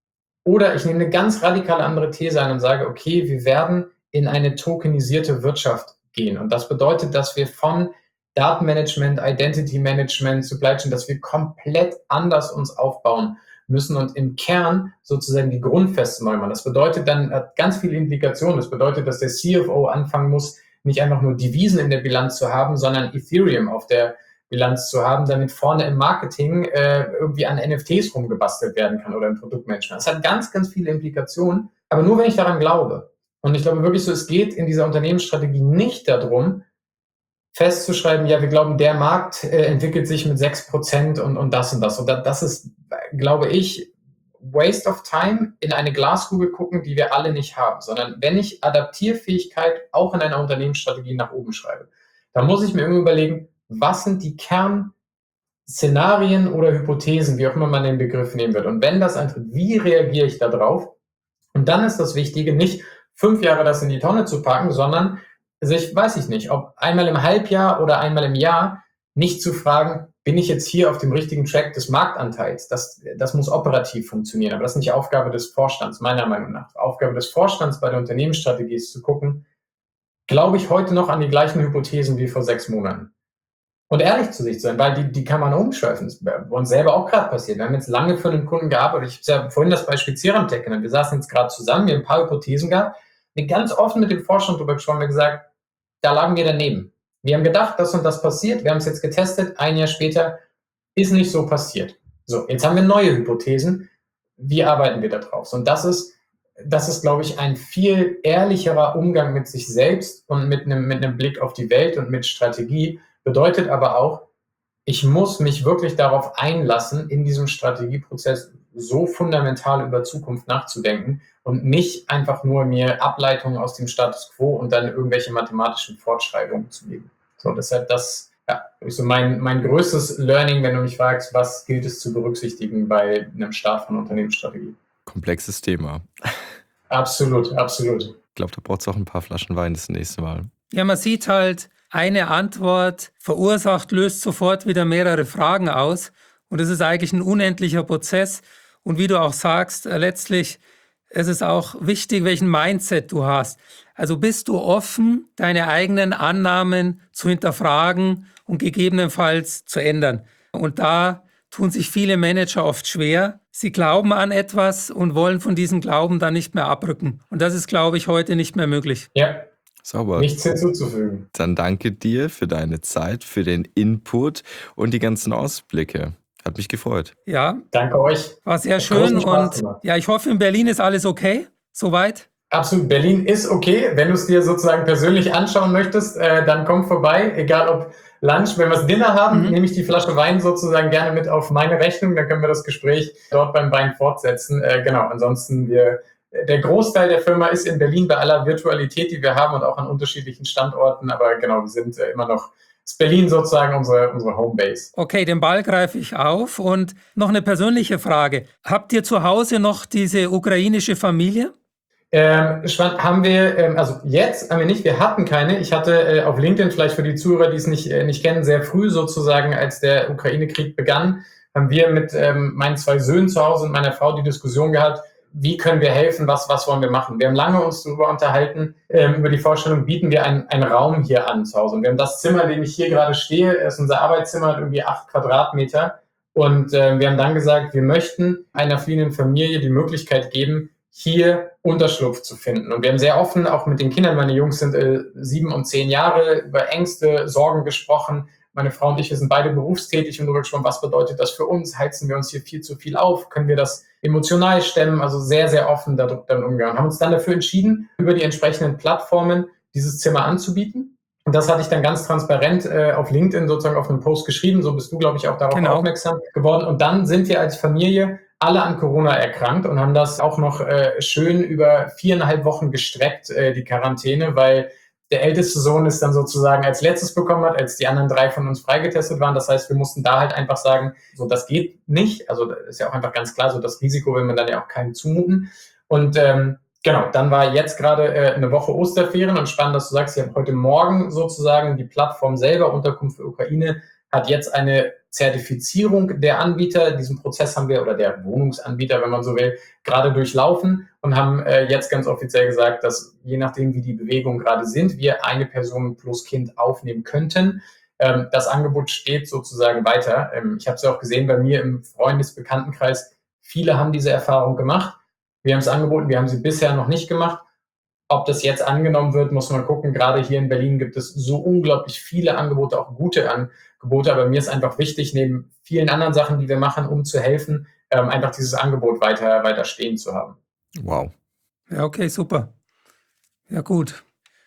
Oder ich nehme eine ganz radikal andere These ein und sage, okay, wir werden in eine tokenisierte Wirtschaft gehen. Und das bedeutet, dass wir von Datenmanagement, Identity Management, Supply Chain, dass wir komplett anders uns aufbauen müssen und im Kern sozusagen die Grundfeste neu machen. Das bedeutet dann, hat ganz viele Implikationen. Das bedeutet, dass der CFO anfangen muss, nicht einfach nur Devisen in der Bilanz zu haben, sondern Ethereum auf der Bilanz zu haben, damit vorne im Marketing irgendwie an NFTs rumgebastelt werden kann oder im Produktmanagement. Das hat ganz, ganz viele Implikationen, aber nur wenn ich daran glaube. Und ich glaube wirklich so, es geht in dieser Unternehmensstrategie nicht darum, festzuschreiben, ja, wir glauben, der Markt entwickelt sich mit 6% und das und das. Und das ist, glaube ich, Waste of Time, in eine Glaskugel gucken, die wir alle nicht haben, sondern wenn ich Adaptierfähigkeit auch in einer Unternehmensstrategie nach oben schreibe, dann muss ich mir irgendwie überlegen, was sind die Kernszenarien oder Hypothesen, wie auch immer man den Begriff nehmen wird. Und wenn das eintritt, wie reagiere ich darauf? Und dann ist das Wichtige, nicht 5 Jahre das in die Tonne zu packen, sondern sich, weiß ich nicht, ob einmal im Halbjahr oder einmal im Jahr, nicht zu fragen, bin ich jetzt hier auf dem richtigen Track des Marktanteils? Das muss operativ funktionieren, aber das ist nicht Aufgabe des Vorstands, meiner Meinung nach. Aufgabe des Vorstands bei der Unternehmensstrategie ist zu gucken, glaube ich heute noch an die gleichen Hypothesen wie vor 6 Monaten? und ehrlich zu sich sein, weil die kann man umschleifen. Das ist bei uns selber auch gerade passiert. Wir haben jetzt lange für einen Kunden gearbeitet. Ich habe ja vorhin das Beispiel Ceramtech genannt. Wir saßen jetzt gerade zusammen, wir haben ein paar Hypothesen gehabt, wir ganz offen mit dem Vorstand darüber gesprochen, wir haben gesagt, da lagen wir daneben. Wir haben gedacht, das und das passiert, wir haben es jetzt getestet, ein Jahr später ist nicht so passiert. So, jetzt haben wir neue Hypothesen. Wie arbeiten wir da drauf? Und das ist, glaube ich, ein viel ehrlicherer Umgang mit sich selbst und mit einem Blick auf die Welt und mit Strategie. Bedeutet aber auch, ich muss mich wirklich darauf einlassen, in diesem Strategieprozess so fundamental über Zukunft nachzudenken und nicht einfach nur mir Ableitungen aus dem Status quo und dann irgendwelche mathematischen Fortschreibungen zu geben. So, deshalb das, ja, so mein größtes Learning, wenn du mich fragst, was gilt es zu berücksichtigen bei einem Start von Unternehmensstrategie. Komplexes Thema. Absolut. Ich glaube, da braucht es auch ein paar Flaschen Wein das nächste Mal. Ja, man sieht halt, eine Antwort löst sofort wieder mehrere Fragen aus. Und es ist eigentlich ein unendlicher Prozess. Und wie du auch sagst, letztlich ist es auch wichtig, welchen Mindset du hast. Also bist du offen, deine eigenen Annahmen zu hinterfragen und gegebenenfalls zu ändern. Und da tun sich viele Manager oft schwer. Sie glauben an etwas und wollen von diesem Glauben dann nicht mehr abrücken. Und das ist, glaube ich, heute nicht mehr möglich. Ja. Sauber. Nichts hinzuzufügen. Dann danke dir für deine Zeit, für den Input und die ganzen Ausblicke. Hat mich gefreut. Ja. Danke euch. War sehr schön und ja, ich hoffe, in Berlin ist alles okay, soweit. Absolut, Berlin ist okay. Wenn du es dir sozusagen persönlich anschauen möchtest, dann komm vorbei, egal ob Lunch, wenn wir das Dinner haben, nehme ich die Flasche Wein sozusagen gerne mit auf meine Rechnung, dann können wir das Gespräch dort beim Wein fortsetzen. Genau, ansonsten der Großteil der Firma ist in Berlin bei aller Virtualität, die wir haben und auch an unterschiedlichen Standorten, aber genau, wir sind immer noch, ist Berlin sozusagen unsere Homebase. Okay, den Ball greife ich auf und noch eine persönliche Frage. Habt ihr zu Hause noch diese ukrainische Familie? Haben wir, also jetzt haben wir nicht, wir hatten keine. Ich hatte auf LinkedIn, vielleicht für die Zuhörer, die es nicht kennen, sehr früh sozusagen, als der Ukraine-Krieg begann, haben wir mit meinen 2 Söhnen zu Hause und meiner Frau die Diskussion gehabt, wie können wir helfen, was wollen wir machen? Wir haben lange uns darüber unterhalten, über die Vorstellung, bieten wir einen Raum hier an zu Hause. Und wir haben das Zimmer, in dem ich hier gerade stehe, ist unser Arbeitszimmer, hat irgendwie 8 Quadratmeter. Und wir haben dann gesagt, wir möchten einer fliehenden Familie die Möglichkeit geben, hier Unterschlupf zu finden. Und wir haben sehr offen, auch mit den Kindern, meine Jungs sind 7 und 10 Jahre, über Ängste, Sorgen gesprochen. Meine Frau und ich, wir sind beide berufstätig und darüber gesprochen, was bedeutet das für uns? Heizen wir uns hier viel zu viel auf? Können wir das emotional stemmen? Also sehr, sehr offen darüber dann umgehen. Und haben uns dann dafür entschieden, über die entsprechenden Plattformen dieses Zimmer anzubieten. Und das hatte ich dann ganz transparent auf LinkedIn sozusagen auf einem Post geschrieben. So bist du, glaube ich, auch darauf aufmerksam geworden. Und dann sind wir als Familie alle an Corona erkrankt und haben das auch noch schön über 4,5 Wochen gestreckt, die Quarantäne, weil der älteste Sohn es dann sozusagen als letztes bekommen hat, als die anderen 3 von uns freigetestet waren. Das heißt, wir mussten da halt einfach sagen, so, das geht nicht. Also das ist ja auch einfach ganz klar, so das Risiko will man dann ja auch keinem zumuten. Und genau, dann war jetzt gerade eine Woche Osterferien und spannend, dass du sagst, ich habe heute Morgen sozusagen die Plattform selber, Unterkunft für Ukraine, hat jetzt eine Zertifizierung der Anbieter. Diesen Prozess haben wir, oder der Wohnungsanbieter, wenn man so will, gerade durchlaufen und haben jetzt ganz offiziell gesagt, dass je nachdem, wie die Bewegungen gerade sind, wir eine Person plus Kind aufnehmen könnten. Das Angebot steht sozusagen weiter. Ich habe es ja auch gesehen bei mir im Freundesbekanntenkreis. Viele haben diese Erfahrung gemacht. Wir haben es angeboten, wir haben sie bisher noch nicht gemacht. Ob das jetzt angenommen wird, muss man gucken. Gerade hier in Berlin gibt es so unglaublich viele Angebote, auch gute Angebote. Aber mir ist einfach wichtig, neben vielen anderen Sachen, die wir machen, um zu helfen, einfach dieses Angebot weiter stehen zu haben. Wow. Ja, okay, super. Ja, gut.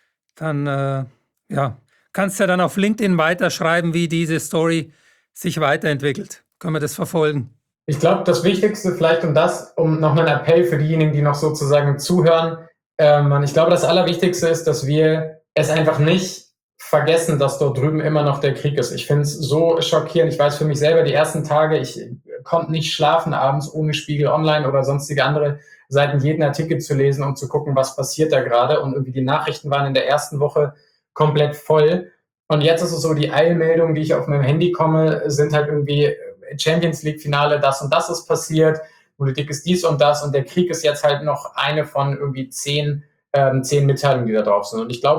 Dann, kannst du ja dann auf LinkedIn weiterschreiben, wie diese Story sich weiterentwickelt. Können wir das verfolgen? Ich glaube, das Wichtigste vielleicht um noch einen Appell für diejenigen, die noch sozusagen zuhören. Ich glaube, das Allerwichtigste ist, dass wir es einfach nicht vergessen, dass dort drüben immer noch der Krieg ist. Ich finde es so schockierend. Ich weiß für mich selber, die ersten Tage, ich konnte nicht schlafen abends, ohne Spiegel Online oder sonstige andere Seiten jeden Artikel zu lesen und zu gucken, was passiert da gerade. Und irgendwie die Nachrichten waren in der ersten Woche komplett voll. Und jetzt ist es so, die Eilmeldungen, die ich auf meinem Handy komme, sind halt irgendwie Champions League Finale, das und das ist passiert. Politik ist dies und das und der Krieg ist jetzt halt noch eine von irgendwie 10 Mitteilungen, die da drauf sind. Und ich glaube, es ist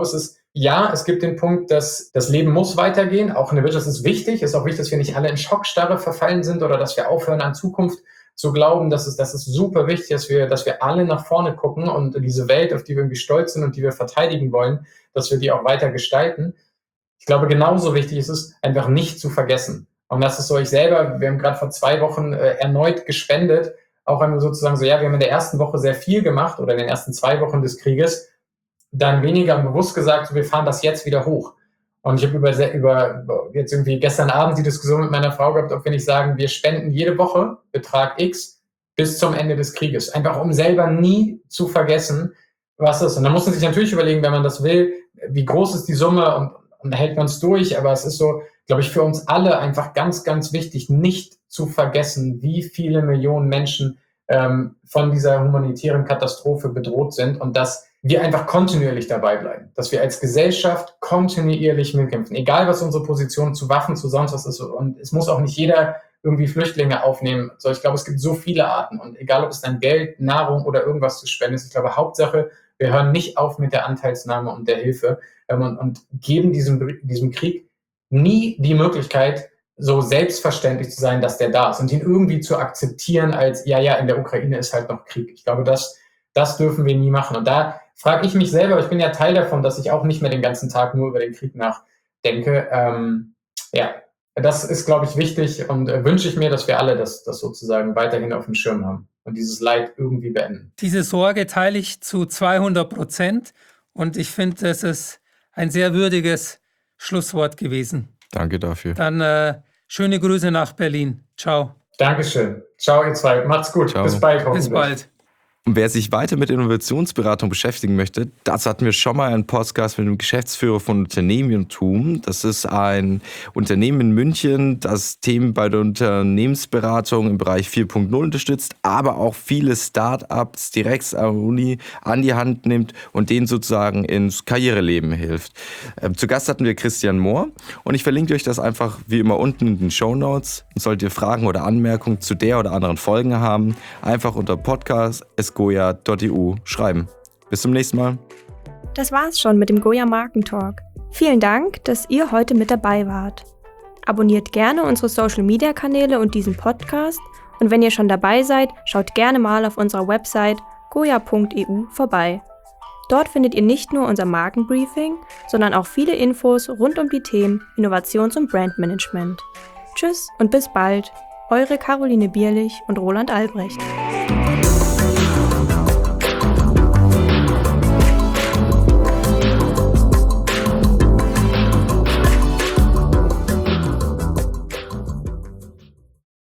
ja, es gibt den Punkt, dass das Leben muss weitergehen. Auch in der Wirtschaft ist wichtig. Es ist auch wichtig, dass wir nicht alle in Schockstarre verfallen sind oder dass wir aufhören, an Zukunft zu glauben. Das ist super wichtig, dass wir alle nach vorne gucken und diese Welt, auf die wir irgendwie stolz sind und die wir verteidigen wollen, dass wir die auch weiter gestalten. Ich glaube, genauso wichtig ist es, einfach nicht zu vergessen. Und das ist so, wir haben gerade vor 2 Wochen erneut gespendet, auch wenn wir sozusagen so, ja, wir haben in der ersten Woche sehr viel gemacht oder in den ersten 2 Wochen des Krieges, dann weniger bewusst gesagt, so, wir fahren das jetzt wieder hoch. Und ich habe über jetzt irgendwie gestern Abend die Diskussion mit meiner Frau gehabt, ob wir nicht sagen, wir spenden jede Woche Betrag X bis zum Ende des Krieges. Einfach um selber nie zu vergessen, was ist. Und dann muss man sich natürlich überlegen, wenn man das will, wie groß ist die Summe und hält man es durch. Aber es ist so, glaube ich, für uns alle einfach ganz, ganz wichtig, nicht zu vergessen, wie viele Millionen Menschen von dieser humanitären Katastrophe bedroht sind und dass wir einfach kontinuierlich dabei bleiben, dass wir als Gesellschaft kontinuierlich mitkämpfen, egal was unsere Position zu Waffen, zu sonst was ist. Und es muss auch nicht jeder irgendwie Flüchtlinge aufnehmen. So, ich glaube, es gibt so viele Arten und egal, ob es dann Geld, Nahrung oder irgendwas zu spenden ist, ich glaube, Hauptsache, wir hören nicht auf mit der Anteilsnahme und der Hilfe und geben diesem Krieg nie die Möglichkeit, so selbstverständlich zu sein, dass der da ist und ihn irgendwie zu akzeptieren als, ja, in der Ukraine ist halt noch Krieg. Ich glaube, das dürfen wir nie machen. Und da frage ich mich selber, ich bin ja Teil davon, dass ich auch nicht mehr den ganzen Tag nur über den Krieg nachdenke. Das ist, glaube ich, wichtig und wünsche ich mir, dass wir alle das sozusagen weiterhin auf dem Schirm haben und dieses Leid irgendwie beenden. Diese Sorge teile ich zu 200% und ich finde, das ist ein sehr würdiges Schlusswort gewesen. Danke dafür. Dann schöne Grüße nach Berlin. Ciao. Dankeschön. Ciao, ihr zwei. Macht's gut. Ciao. Bis bald. Hoffentlich. Bis bald. Und wer sich weiter mit Innovationsberatung beschäftigen möchte, dazu hatten wir schon mal einen Podcast mit dem Geschäftsführer von Unternehmertum. Das ist ein Unternehmen in München, das Themen bei der Unternehmensberatung im Bereich 4.0 unterstützt, aber auch viele Start-ups direkt an der Uni an die Hand nimmt und denen sozusagen ins Karriereleben hilft. Zu Gast hatten wir Christian Mohr und ich verlinke euch das einfach wie immer unten in den Shownotes. Und solltet ihr Fragen oder Anmerkungen zu der oder anderen Folgen haben, einfach unter podcast@goya.eu schreiben. Bis zum nächsten Mal. Das war's schon mit dem Goya Markentalk. Vielen Dank, dass ihr heute mit dabei wart. Abonniert gerne unsere Social-Media-Kanäle und diesen Podcast und wenn ihr schon dabei seid, schaut gerne mal auf unserer Website goya.eu vorbei. Dort findet ihr nicht nur unser Markenbriefing, sondern auch viele Infos rund um die Themen Innovations- und Brandmanagement. Tschüss und bis bald, eure Caroline Bierlich und Roland Albrecht.